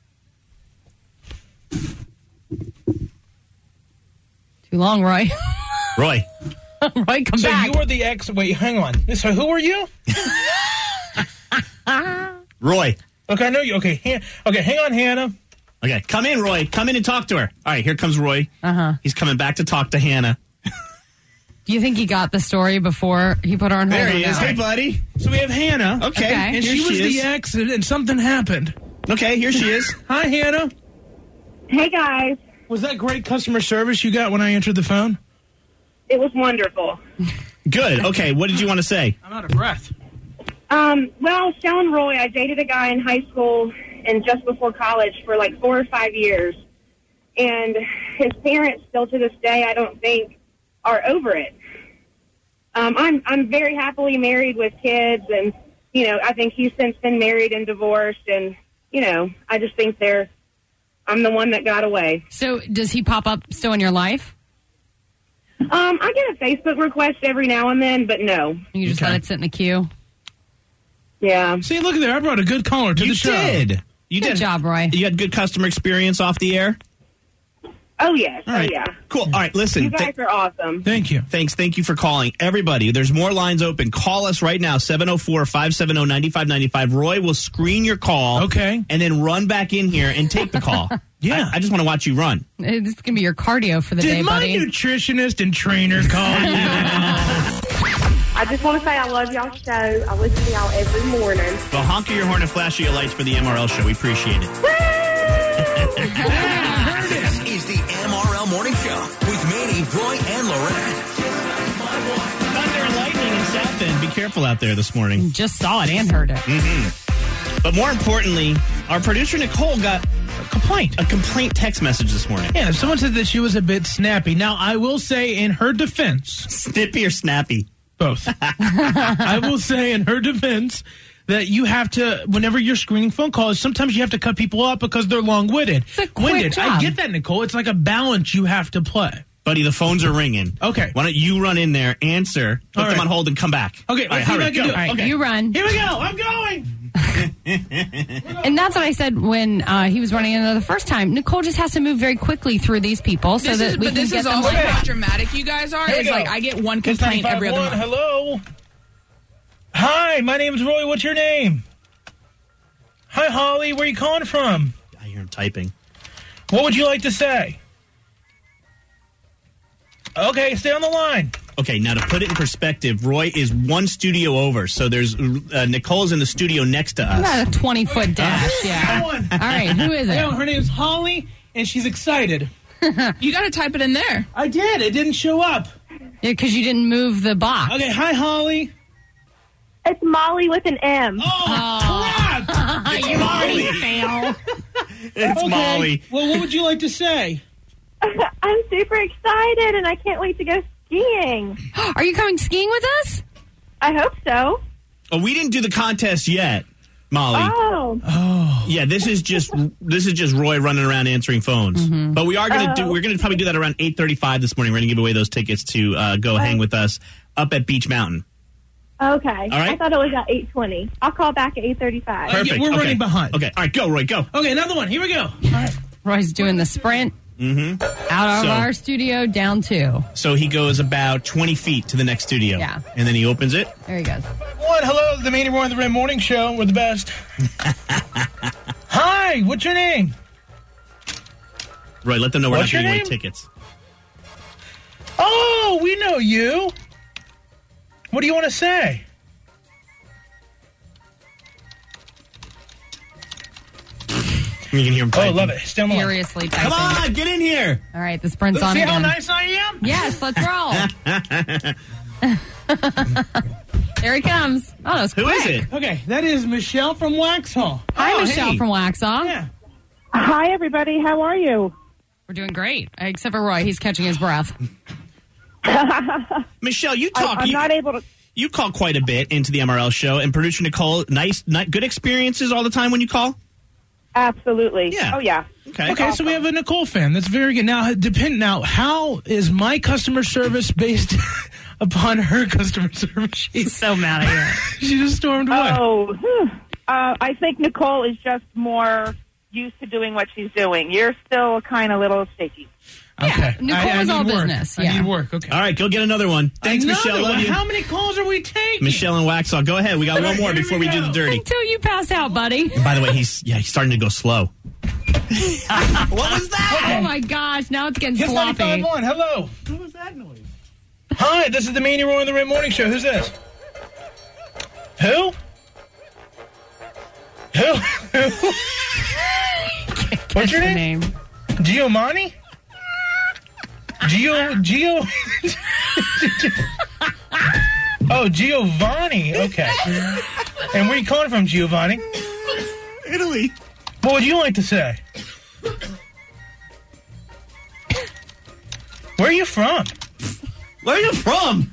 Too long, Roy. Roy. Roy, come so back. you were the ex. Wait, hang on. So who are you? Roy. Okay, I know you. Okay, Han- okay, hang on, Hannah. Okay, come in, Roy. Come in and talk to her. All right, here comes Roy. Uh-huh. He's coming back to talk to Hannah. Do you think he got the story before he put her on hold? There or he is. no? Hey, buddy. So we have Hannah. Okay. Okay. And Here she was is. the ex, and, and something happened. Okay, here she is. Hi, Hannah. Hey, guys. Was that great customer service you got when I answered the phone? It was wonderful. Good. Okay, what did you want to say? I'm out of breath. Um, well, I was telling Roy, I dated a guy in high school and just before college for like four or five years. And his parents still to this day, I don't think, are over it. Um, I'm I'm very happily married with kids, and, you know, I think he's since been married and divorced, and, you know, I just think they're, I'm the one that got away. So does he pop up still in your life? Um, I get a Facebook request every now and then, but no. You just Okay. let it sit in the queue? Yeah. See, look at there. I brought a good caller to You the show. did. You Good did. job, Roy. You had good customer experience off the air? Oh, yes. All right. Oh, yeah. Cool. All right, listen. You guys th- are awesome. Thank you. Thanks. Thank you for calling. Everybody, there's more lines open. Call us right now, seven oh four, five seven oh, nine five nine five. Roy will screen your call. Okay. And then run back in here and take the call. Yeah. I, I just want to watch you run. This is going to be your cardio for the Did day, my buddy. nutritionist and trainer call you? I just want to say I love y'all's show. I listen to y'all every morning. Well, honk your horn and flash your lights for the M R L show. We appreciate it. This is the M R L Morning Show with Manny, Roy, and Loren. Thunder and lightning in South End. Be careful out there this morning. Just saw it and heard it. Mm-hmm. But more importantly, our producer Nicole got A complaint. a complaint text message this morning. Yeah, someone said that she was a bit snappy. Now, I will say in her defense, Snippy or snappy? both. I will say in her defense that you have to, whenever you're screening phone calls, sometimes you have to cut people off because they're long-witted. It's a quick Winded. I job. get that, Nicole. It's like a balance you have to play. Buddy, the phones are ringing. Okay. Why don't you run in there, answer, put All them right. on hold, and come back. Okay, All right, let's see if hurry, I can go. do it. All right, Okay. you run. Here we go. I'm going. And that's what I said when uh, he was running into the first time. Nicole just has to move very quickly through these people so This that is, we but can this get is them also lined how up. dramatic you guys are. Here we It's go. like I get one Kiss complaint every other ninety-five point one. month. Hello. Hi, my name's Roy. What's your name? Hi, Holly. Where are you calling from? I hear him typing. What would you like to say? Okay, stay on the line. Okay, now to put it in perspective, Roy is one studio over. So there's uh, Nicole's in the studio next to us. About a twenty-foot dash, yeah. All right, who is it? Hey, her name's Holly, and she's excited. You got to type it in there. I did. It didn't show up. Yeah, because you didn't move the box. Okay, hi, Holly. It's Molly with an M. Oh, crap! You already fail. It's Okay. Molly. Well, what would you like to say? I'm super excited, and I can't wait to go skiing. Are you coming skiing with us? I hope so. Oh, we didn't do the contest yet, Molly. Oh. Oh. Yeah, this is just this is just Roy running around answering phones. Mm-hmm. But we are going to do Oh. we're going to probably do that around eight thirty-five this morning. We're going to give away those tickets to uh, go hang with us up at Beach Mountain. Okay. right. I thought it was at eight twenty. I'll call back at eight thirty-five. Uh, yeah, we're Okay. running behind. Okay. All right, go Roy, go. Okay, another one. Here we go. All right. Roy's doing the sprint Mhm. out of So- our studio down two. So he goes about twenty feet to the next studio. Yeah. And then he opens it. There he goes. One, hello, the Meanie Roy and the Red Morning Show. We're the best. Hi, what's your name? Roy, let them know we're What's not your giving away name? tickets. Oh, we know you. What do you want to say? You can hear him Oh, typing. love it. Stay on the line. Furiously typing. Come on, get in here. All right, the sprint's Let's on see again. how nice I am? Yes, let's roll. There he comes. Oh, that was Who quick. is it? Okay, that is Michelle from Waxhaw. Hi, Oh, Michelle hey. from Waxhaw. Yeah. Hi, everybody. How are you? We're doing great, except for Roy. He's catching his breath. Michelle, you I, talk. I'm you, not able to. you call quite a bit into the M R L show, and producer Nicole, nice, ni- good experiences all the time when you call. Absolutely. Yeah. Oh, yeah. Okay. Okay, so we have a Nicole fan. That's very good. Now, depend. Now, how is my customer service based upon her customer service? She's so mad at you. She just stormed away. Oh, hmm. uh, I think Nicole is just more used to doing what she's doing. You're still kind of a little shaky. Okay. Nicole I, I is need all work. business, I yeah. need work. Okay. All right, go get another one. Thanks, Another Michelle. Love one. you. How many calls are we taking? Michelle and Waxhaw, go ahead. We got one more Here before we we do go. the dirty. Until you pass out, buddy. By the way, he's yeah, he's starting to go slow. What was that? Oh, my gosh. Now it's getting Yes, sloppy. ninety-five point one. Hello. What was that noise? Hi, this is the Meanie Roy and the Red Morning Show. Who's this? Who? Who? Who? What's your the name? name? Giovanni? Gio, Gio. Oh, Giovanni. Okay. And where are you calling from, Giovanni? Italy. What would you like to say? Where are you from? Where are you from?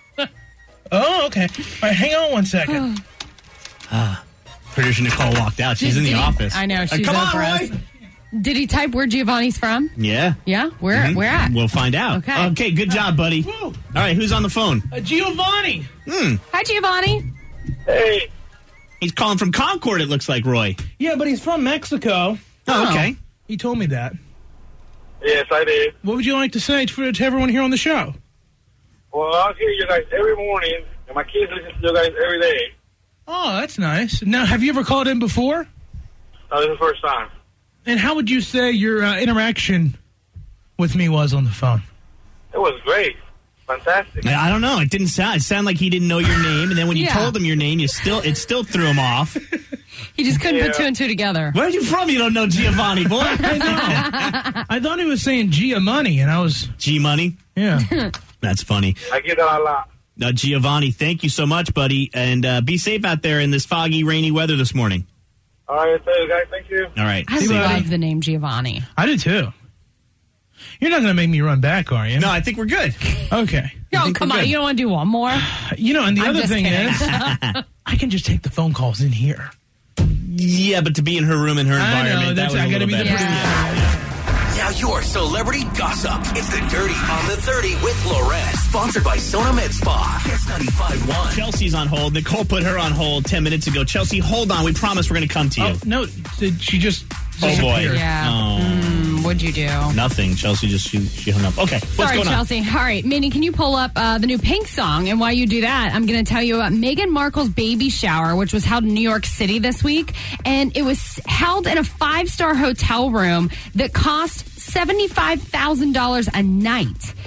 Oh, okay. All right, hang on one second. Ah, producer Nicole walked out. She's in the Did he- office. I know. Uh, She's come on, over us. Roy. Did he type where Giovanni's from? Yeah. Yeah? Where, Mhm. where at? We'll find out. Okay. Okay. Good job, buddy. Woo. All right. Who's on the phone? Uh, Giovanni. Hmm. Hi, Giovanni. Hey, He's calling from Concord. It looks like Roy. Yeah, but he's from Mexico. Oh, okay. He told me that. yes, I did. What would you like to say to, to everyone here on the show? Well, I hear you guys every morning, and my kids listen to you guys every day. Oh, that's nice. Now, have you ever called in before? Uh, this is the first time. And how would you say your uh, interaction with me was on the phone? It was great. Fantastic. I don't know. It didn't sound. It sounded like he didn't know your name, and then when you Yeah. told him your name, you still it still threw him off. He just couldn't put Yeah. two and two together. Where are you from? You don't know Giovanni, boy. I know. I thought he was saying Gia Money, and I was, G Money. yeah. That's funny. I get that a lot. Now, Giovanni, thank you so much, buddy, and uh, be safe out there in this foggy, rainy weather this morning. All right, thank you guys. Thank you. All right. I See you, love buddy. the name Giovanni. I did too. You're not going to make me run back, are you? No, I think we're good. Okay. No, think come we're on. good. You don't want to do one more? You know, and the I'm other just thing kidding. is, I can just take the phone calls in here. Yeah, but to be in her room in her I know, environment, that's- that was I a gotta little be the better. Yeah. Now your celebrity gossip. It's the Dirty on the thirty with Lorette. Sponsored by Sona Med Spa. Kiss ninety-five point one. Chelsea's on hold. Nicole put her on hold ten minutes ago. Chelsea, hold on. We promise we're going to come to you. Oh, no, did she just Oh, boy. disappeared? Yeah. Oh. Mm, what'd you do? Nothing. Chelsea just, she, she hung up. Okay, what's Sorry, going on? Chelsea. All right, Minnie, can you pull up uh, the new Pink song? And while you do that, I'm going to tell you about Meghan Markle's baby shower, which was held in New York City this week. And it was held in a five-star hotel room that cost seventy-five thousand dollars a night.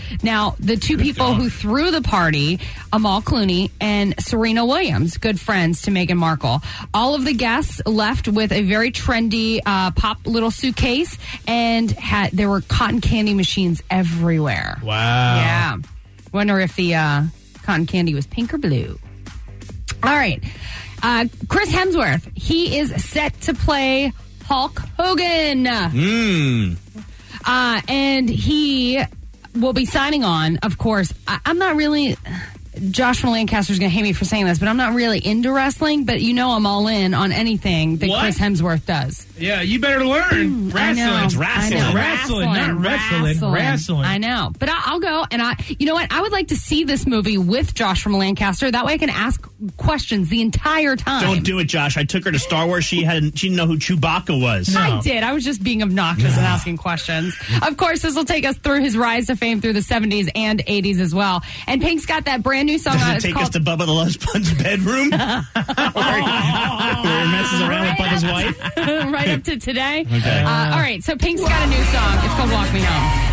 Now, the two people who threw the party, Amal Clooney and Serena Williams, good friends to Meghan Markle. All of the guests left with a very trendy uh, pop little suitcase, and had there were cotton candy machines everywhere. Wow. Yeah. Wonder if the uh, cotton candy was pink or blue. All right. Uh, Chris Hemsworth, he is set to play Hulk Hogan. Mm. Uh, and he will be signing on, of course. I, I'm not really... Josh from Lancaster's going to hate me for saying this, but I'm not really into wrestling, but you know I'm all in on anything that What? Chris Hemsworth does. Yeah, you better learn. Mm, wrestling. I know. It's wrestling. I know. Wrestling, not wrestling. Wrestling. I know. But I, I'll go, and I, you know what? I would like to see this movie with Josh from Lancaster. That way I can ask questions the entire time. Don't do it, Josh. I took her to Star Wars. She had she didn't know who Chewbacca was. I did. I was just being obnoxious and asking questions. Of course, this will take us through his rise to fame through the seventies and eighties as well. And Pink's got that brand new song Does out. it It's take called us to Bubba the Love Sponge's bedroom? where, he, where he messes around with Bubba's wife? right up to today. Okay. Uh, all right, so Pink's got a new song. It's called Walk Me Home.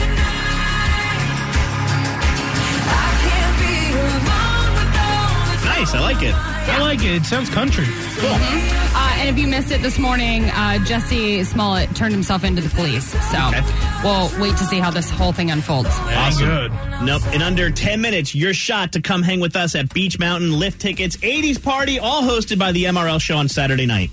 Nice, I like it. I like it. It sounds country. Cool. Mm-hmm. Uh, and if you missed it this morning, uh, Jesse Smollett turned himself into the police. So Okay. we'll wait to see how this whole thing unfolds. Awesome. Good. Nope. In under ten minutes, your shot to come hang with us at Beach Mountain. Lift tickets, eighties party, all hosted by the M R L show on Saturday night.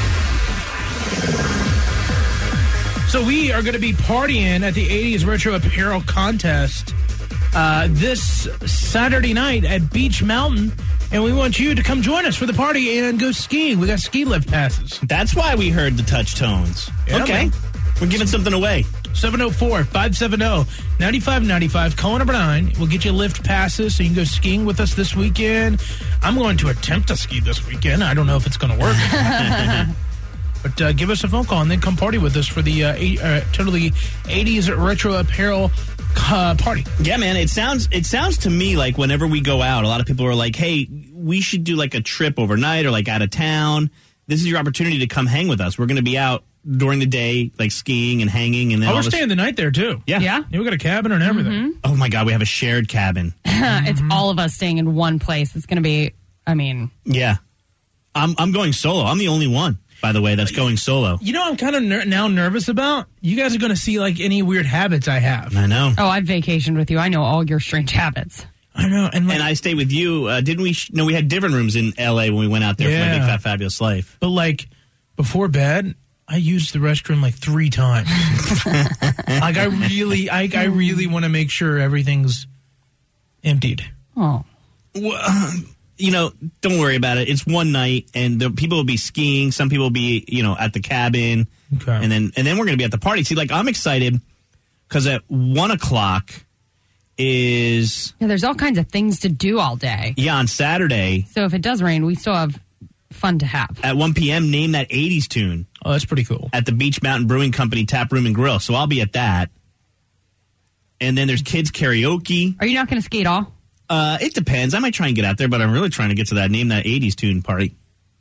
So we are going to be partying at the eighties Retro Apparel Contest uh, this Saturday night at Beach Mountain. And we want you to come join us for the party and go skiing. We got ski lift passes. That's why we heard the touch tones. Yeah, okay. man. We're giving something away. seven oh four, five seven oh, nine five nine five. Call number nine. We'll get you lift passes so you can go skiing with us this weekend. I'm going to attempt to ski this weekend. I don't know if it's going to work. But uh, give us a phone call and then come party with us for the uh, eight, uh, totally eighties Retro Apparel uh, party. Yeah, man. It sounds it sounds to me like whenever we go out, a lot of people are like, hey, we should do like a trip overnight or like out of town. This is your opportunity to come hang with us. We're going to be out during the day, like skiing and hanging. And then Oh, all we're this- staying the night there, too. Yeah. Yeah. Yeah, we got a cabin and everything. Oh, my God. We have a shared cabin. It's all of us staying in one place. It's going to be, I mean... Yeah. I'm I'm going solo. I'm the only one, by the way, that's going solo. You know, I'm kind of ner- now nervous about. You guys are going to see like any weird habits I have. I know. Oh, I've vacationed with you. I know all your strange habits. I know, and like, And I stayed with you. Uh, didn't we? Sh- no, we had different rooms in L A when we went out there for my Yeah. Big Fat Fabulous Life. but like before bed, I used the restroom like three times. Like I really, I, I really want to make sure everything's emptied. Oh. Well, you know, don't worry about it. It's one night, and the people will be skiing. Some people will be, you know, at the cabin, Okay. and then and then we're going to be at the party. See, like I'm excited because at one o'clock is Yeah, there's all kinds of things to do all day. yeah on Saturday So if it does rain, we still have fun to have. at one p.m. Name that eighties tune Oh, that's pretty cool. at the Beach Mountain Brewing Company Tap Room and Grill. So I'll be at that, and then there's kids karaoke. Are you not going to ski at all? Uh, it depends. I might try and get out there, but I'm really trying to get to that name that eighties tune party.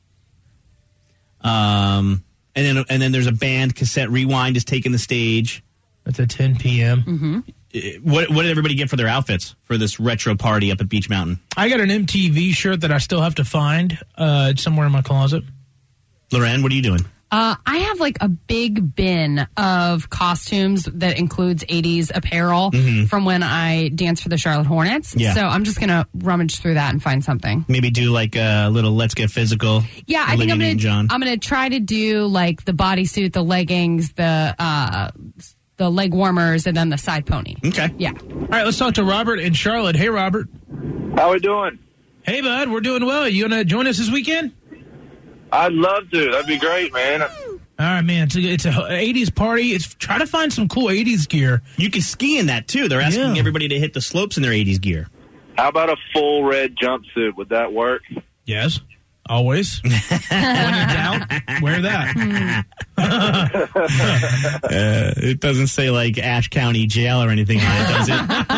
Um, and then and then there's a band. Cassette Rewind is taking the stage. That's at ten p.m. Mm-hmm. Uh, What what did everybody get for their outfits for this retro party up at Beach Mountain? I got an M T V shirt that I still have to find uh, somewhere in my closet. Loren, what are you doing? Uh, I have like a big bin of costumes that includes eighties apparel from when I danced for the Charlotte Hornets. Yeah. So I'm just going to rummage through that and find something. Maybe do like a little Let's Get Physical. Yeah, I think Olivia I'm gonna Newton-John. I'm gonna try to do like the bodysuit, the leggings, the uh, the leg warmers, and then the side pony. Okay. Yeah. All right, let's talk to Robert in Charlotte. Hey, Robert. How we doing? Hey, bud. We're doing well. You gonna join us this weekend? I'd love to. That'd be great, man. All right, man. It's a, it's a eighties party. It's try to find some cool eighties gear. You can ski in that too. They're asking Yeah. everybody to hit the slopes in their eighties gear. How about a full red jumpsuit? Would that work? Yes, always. When in doubt, wear that. Uh, it doesn't say like Ashe County Jail or anything on it, does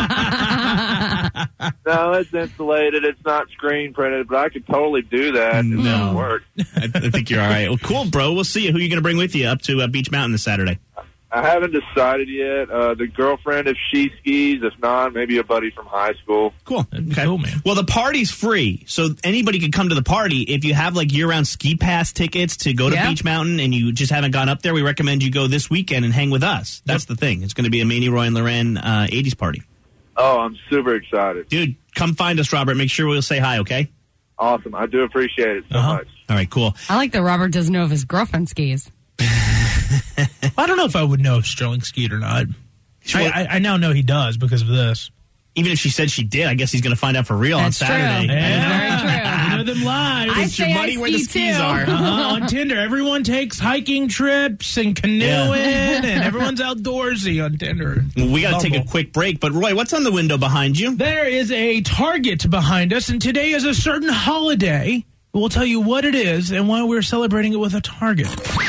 it? No, it's insulated. It's not screen printed, but I could totally do that. If that would work. I, I think you're all right. Well, cool, bro. We'll see you. Who are you going to bring with you up to uh, Beach Mountain this Saturday? I haven't decided yet. Uh, the girlfriend, if she skis. If not, maybe a buddy from high school. Cool. Okay. Cool, man. Well, the party's free, so anybody can come to the party. If you have like year-round ski pass tickets to go to Yeah. Beach Mountain and you just haven't gone up there, we recommend you go this weekend and hang with us. That's the thing. It's going to be a Manny, Roy, and Loren uh, eighties party. Oh, I'm super excited. Dude, come find us, Robert. Make sure we'll say hi, okay? Awesome. I do appreciate it so Uh-huh. much. All right, cool. I like that Robert doesn't know if his girlfriend skis. I don't know if I would know if Sterling skied or not. I, I, I now know he does because of this. Even if she said she did, I guess he's going to find out for real That's on Saturday. true. Yeah. Very true. You know them live. I It's your say money I where the ski skis too. are. Uh-huh. On Tinder, everyone takes hiking trips and canoeing, and everyone's outdoorsy on Tinder. We got to take a Bumble. quick break, but Roy, what's on the window behind you? There is a Target behind us, and today is a certain holiday. We'll tell you what it is and why we're celebrating it with a Target.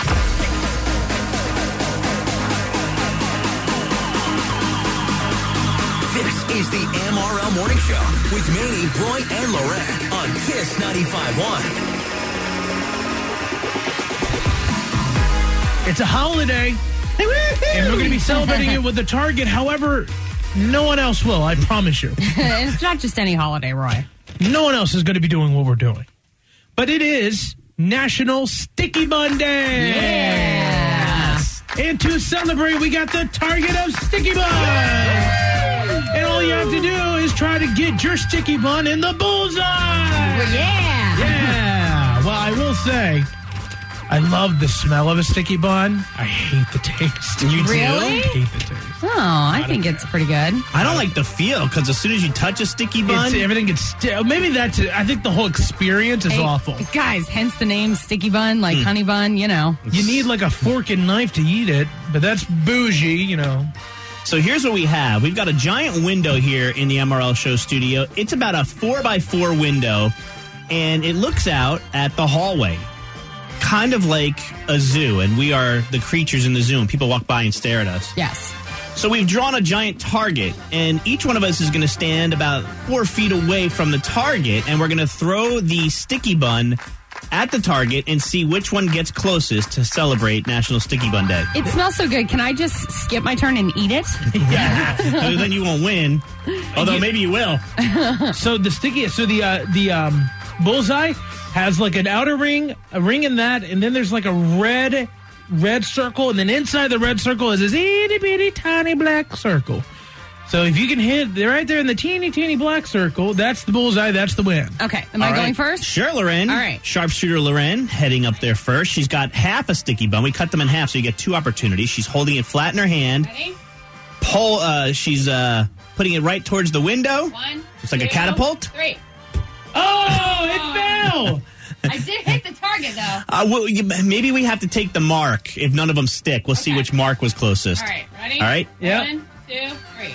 This is the M R L Morning Show with Manny, Roy, and Loren on Kiss ninety-five point one. It's a holiday, and we're going to be celebrating it with a Target. However, no one else will, I promise you. And it's not just any holiday, Roy. No one else is going to be doing what we're doing. But it is National Sticky Bun Day. Yeah. And to celebrate, we got the Target of Sticky Buns. And all you have to do is try to get your sticky bun in the bullseye. Yeah. Yeah. Well, I will say, I love the smell of a sticky bun. I hate the taste. You do? Really? I hate the taste. Oh, I think it's pretty good. I don't like the feel, because as soon as you touch a sticky bun... It's, everything gets sti- maybe that's it. I think the whole experience is Hey, awful. Guys, hence the name sticky bun, like honey bun, you know. You need like a fork and knife to eat it, but that's bougie, you know. So here's what we have. We've got a giant window here in the M R L show studio. It's about a four by four window, and it looks out at the hallway, kind of like a zoo, and we are the creatures in the zoo, and people walk by and stare at us. Yes. So we've drawn a giant target, and each one of us is going to stand about four feet away from the target, and we're going to throw the sticky bun at the target and see which one gets closest to celebrate National Sticky Bun Day. It smells so good. Can I just skip my turn and eat it? Yeah. So then you won't win. Although maybe you will. So the sticky, so the uh, the um, bullseye has like an outer ring, a ring in that, and then there's like a red red circle, and then inside the red circle is this itty bitty tiny black circle. So if you can hit they're right there in the teeny teeny black circle, that's the bullseye, that's the win. Okay. Am All I right. going first? Sure, Loren. All right. Sharpshooter Loren heading up there first. She's got half a sticky bun. We cut them in half, so you get two opportunities. She's holding it flat in her hand. Ready? Pull. Uh, she's uh, putting it right towards the window. One. It's like a two, catapult. Three. Oh, it fell! I did hit the target, though. Uh, well, you- maybe we have to take the mark. If none of them stick, we'll see Okay. which mark was closest. All right. Ready? All right. Yep. One, two, three.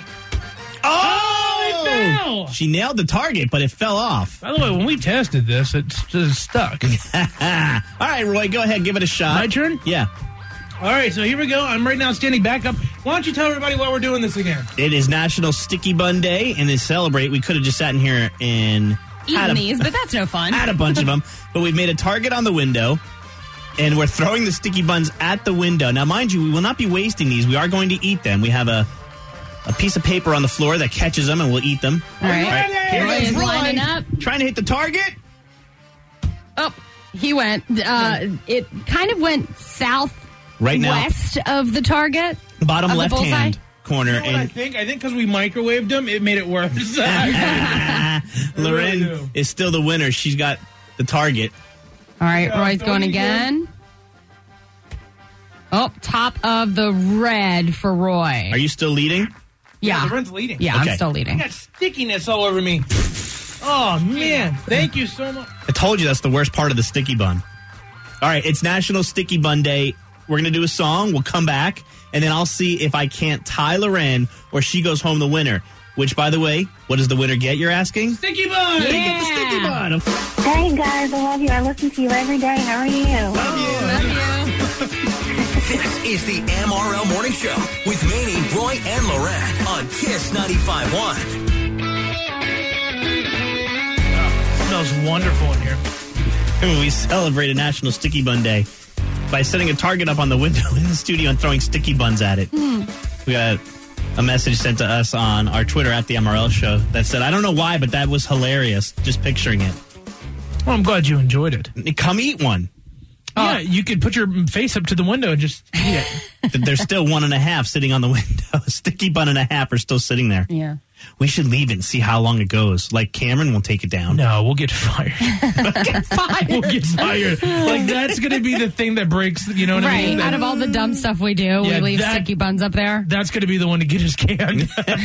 Oh, it fell! She nailed the target, but it fell off. By the way, when we tested this, it's just stuck. All right, Roy, go ahead, give it a shot. My turn? Yeah. All right, so here we go. I'm right now standing back up. Why don't you tell everybody why we're doing this again? It is National Sticky Bun Day, and to celebrate, we could have just sat in here and had Eating a, these, but that's no fun. had a bunch of them. But we've made a target on the window, and we're throwing the sticky buns at the window. Now, mind you, we will not be wasting these. We are going to eat them. We have a a piece of paper on the floor that catches them, and we'll eat them. All right. All right, here Roy goes is Roy, lining up. trying to hit the target. Oh, he went. Uh, it kind of went south Right now, west of the target. bottom of the left bullseye? hand corner. You know what I and think? I think because we microwaved them, it made it worse. Loren really do. is still the winner. She's got the target. All right, Yeah, Roy's don't going you again. Oh, top of the red for Roy. Are you still leading? Yeah. the run's leading. Yeah, Okay. I'm still I leading. got stickiness all over me. Oh, man. Thank you so much. I told you that's the worst part of the sticky bun. All right, it's National Sticky Bun Day. We're going to do a song. We'll come back, and then I'll see if I can't tie Loren or she goes home the winner. Which, by the way, what does the winner get, you're asking? Sticky bun! They get the sticky bun. Hey guys, I love you. I listen to you every day. How are you? Love you. Love you. This is the M R L Morning Show with Manny, Roy, and Loren on Kiss ninety-five point one. Smells wonderful in here. We celebrated National Sticky Bun Day. by setting a target up on the window in the studio and throwing sticky buns at it. Mm. We got a message sent to us on our Twitter at the M R L Show that said, I don't know why, but that was hilarious, just picturing it. Well, I'm glad you enjoyed it. Come eat one. Yeah, uh, you could put your face up to the window and just eat it. There's still one and a half sitting on the window. A sticky bun and a half are still sitting there. Yeah. We should leave it and see how long it goes. Like Cameron will take it down. No, we'll get fired. Get fired. We'll get fired. Like, that's going to be the thing that breaks, you know what right. I mean? Out of all the dumb stuff we do, yeah, we leave that, sticky buns up there. That's going to be the one to get us canned. No, thank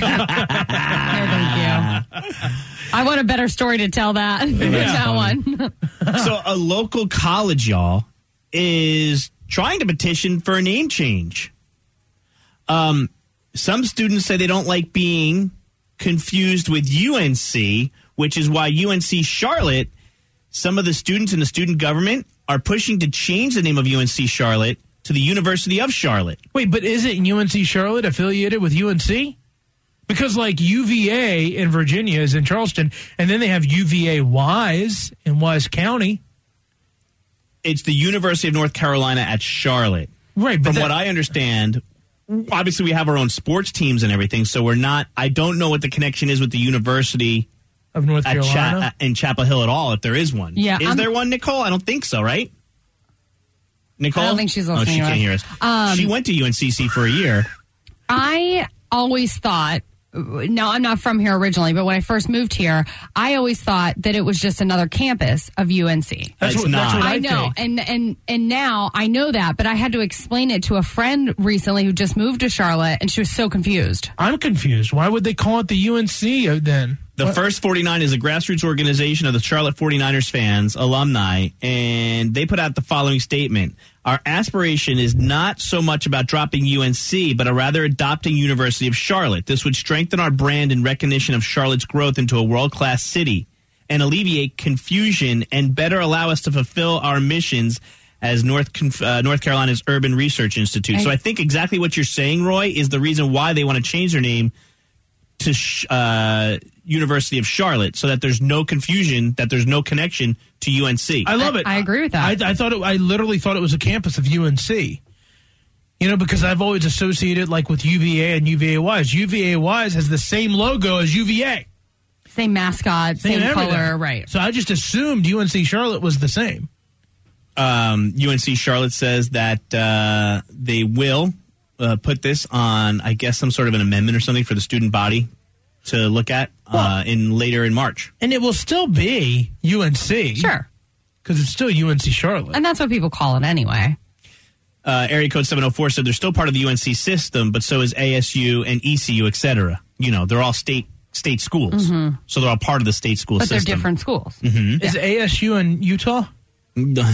you. I want a better story to tell that than yeah. that one. So a local college, y'all, is trying to petition for a name change. Um, some students say they don't like being confused with U N C, which is why U N C Charlotte, some of the students in the student government are pushing to change the name of U N C Charlotte to the University of Charlotte. Wait, but isn't U N C Charlotte affiliated with U N C? Because, like, U V A in Virginia is in Charleston, and then they have U V A Wise in Wise County. It's the University of North Carolina at Charlotte. Right. But From that, what I understand, obviously we have our own sports teams and everything, so we're not, I don't know what the connection is with the University of North at Carolina Cha- in Chapel Hill at all, if there is one. Yeah, is I'm, there one, Nicole? I don't think so, right? Nicole? I don't think she's listening. Oh, she to can't us. hear us. Um, she went to U N C C for a year. I always thought, now I'm not from here originally, but when I first moved here, I always thought that it was just another campus of U N C. That's what, that's what I, I know, think. and and and now I know that, but I had to explain it to a friend recently who just moved to Charlotte, and she was so confused. I'm confused. Why would they call it the U N C then? The what? First forty-nine is a grassroots organization of the Charlotte forty-niners fans, alumni, and they put out the following statement. Our aspiration is not so much about dropping U N C, but a rather adopting University of Charlotte. This would strengthen our brand and recognition of Charlotte's growth into a world-class city and alleviate confusion and better allow us to fulfill our missions as North uh, North Carolina's Urban Research Institute. I, so I think exactly what you're saying, Roy, is the reason why they want to change their name to uh, University of Charlotte, so that there's no confusion, that there's no connection to U N C. I love it. I, I agree with that. I, I thought it, I literally thought it was a campus of U N C. You know, because I've always associated like with U V A and U V A Wise. U V A Wise has the same logo as U V A. Same mascot, same, same color, right. So I just assumed U N C Charlotte was the same. Um, U N C Charlotte says that uh, they will uh, put this on, I guess, some sort of an amendment or something for the student body to look at well, uh, in later in March. And it will still be U N C. Sure. Because it's still U N C Charlotte. And that's what people call it anyway. Uh, area code seven oh four said they're still part of the U N C system, but so is A S U and E C U, et cetera. You know, they're all state state schools. Mm-hmm. So they're all part of the state school but system. But they're different schools. Mm-hmm. Is yeah. A S U in Utah? No,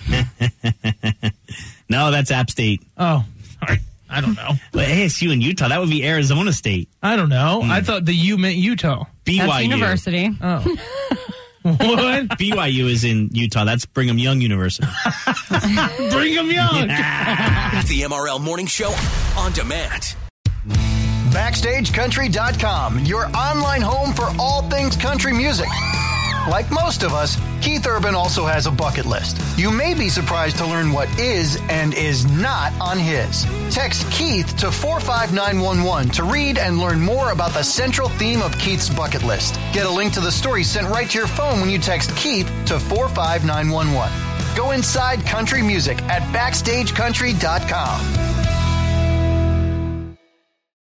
that's App State. Oh, sorry. I don't know. But A S U in Utah, that would be Arizona State. I don't know. Mm. I thought the U meant Utah. B Y U. That's university. Oh. What? B Y U is in Utah. That's Brigham Young University. Brigham Young. Yeah. It's the M R L Morning Show on demand. Backstage Country dot com, your online home for all things country music. Like most of us, Keith Urban also has a bucket list. You may be surprised to learn what is and is not on his. Text Keith to four five nine one one to read and learn more about the central theme of Keith's bucket list. Get a link to the story sent right to your phone when you text Keith to four five nine one one. Go inside country music at Backstage Country dot com.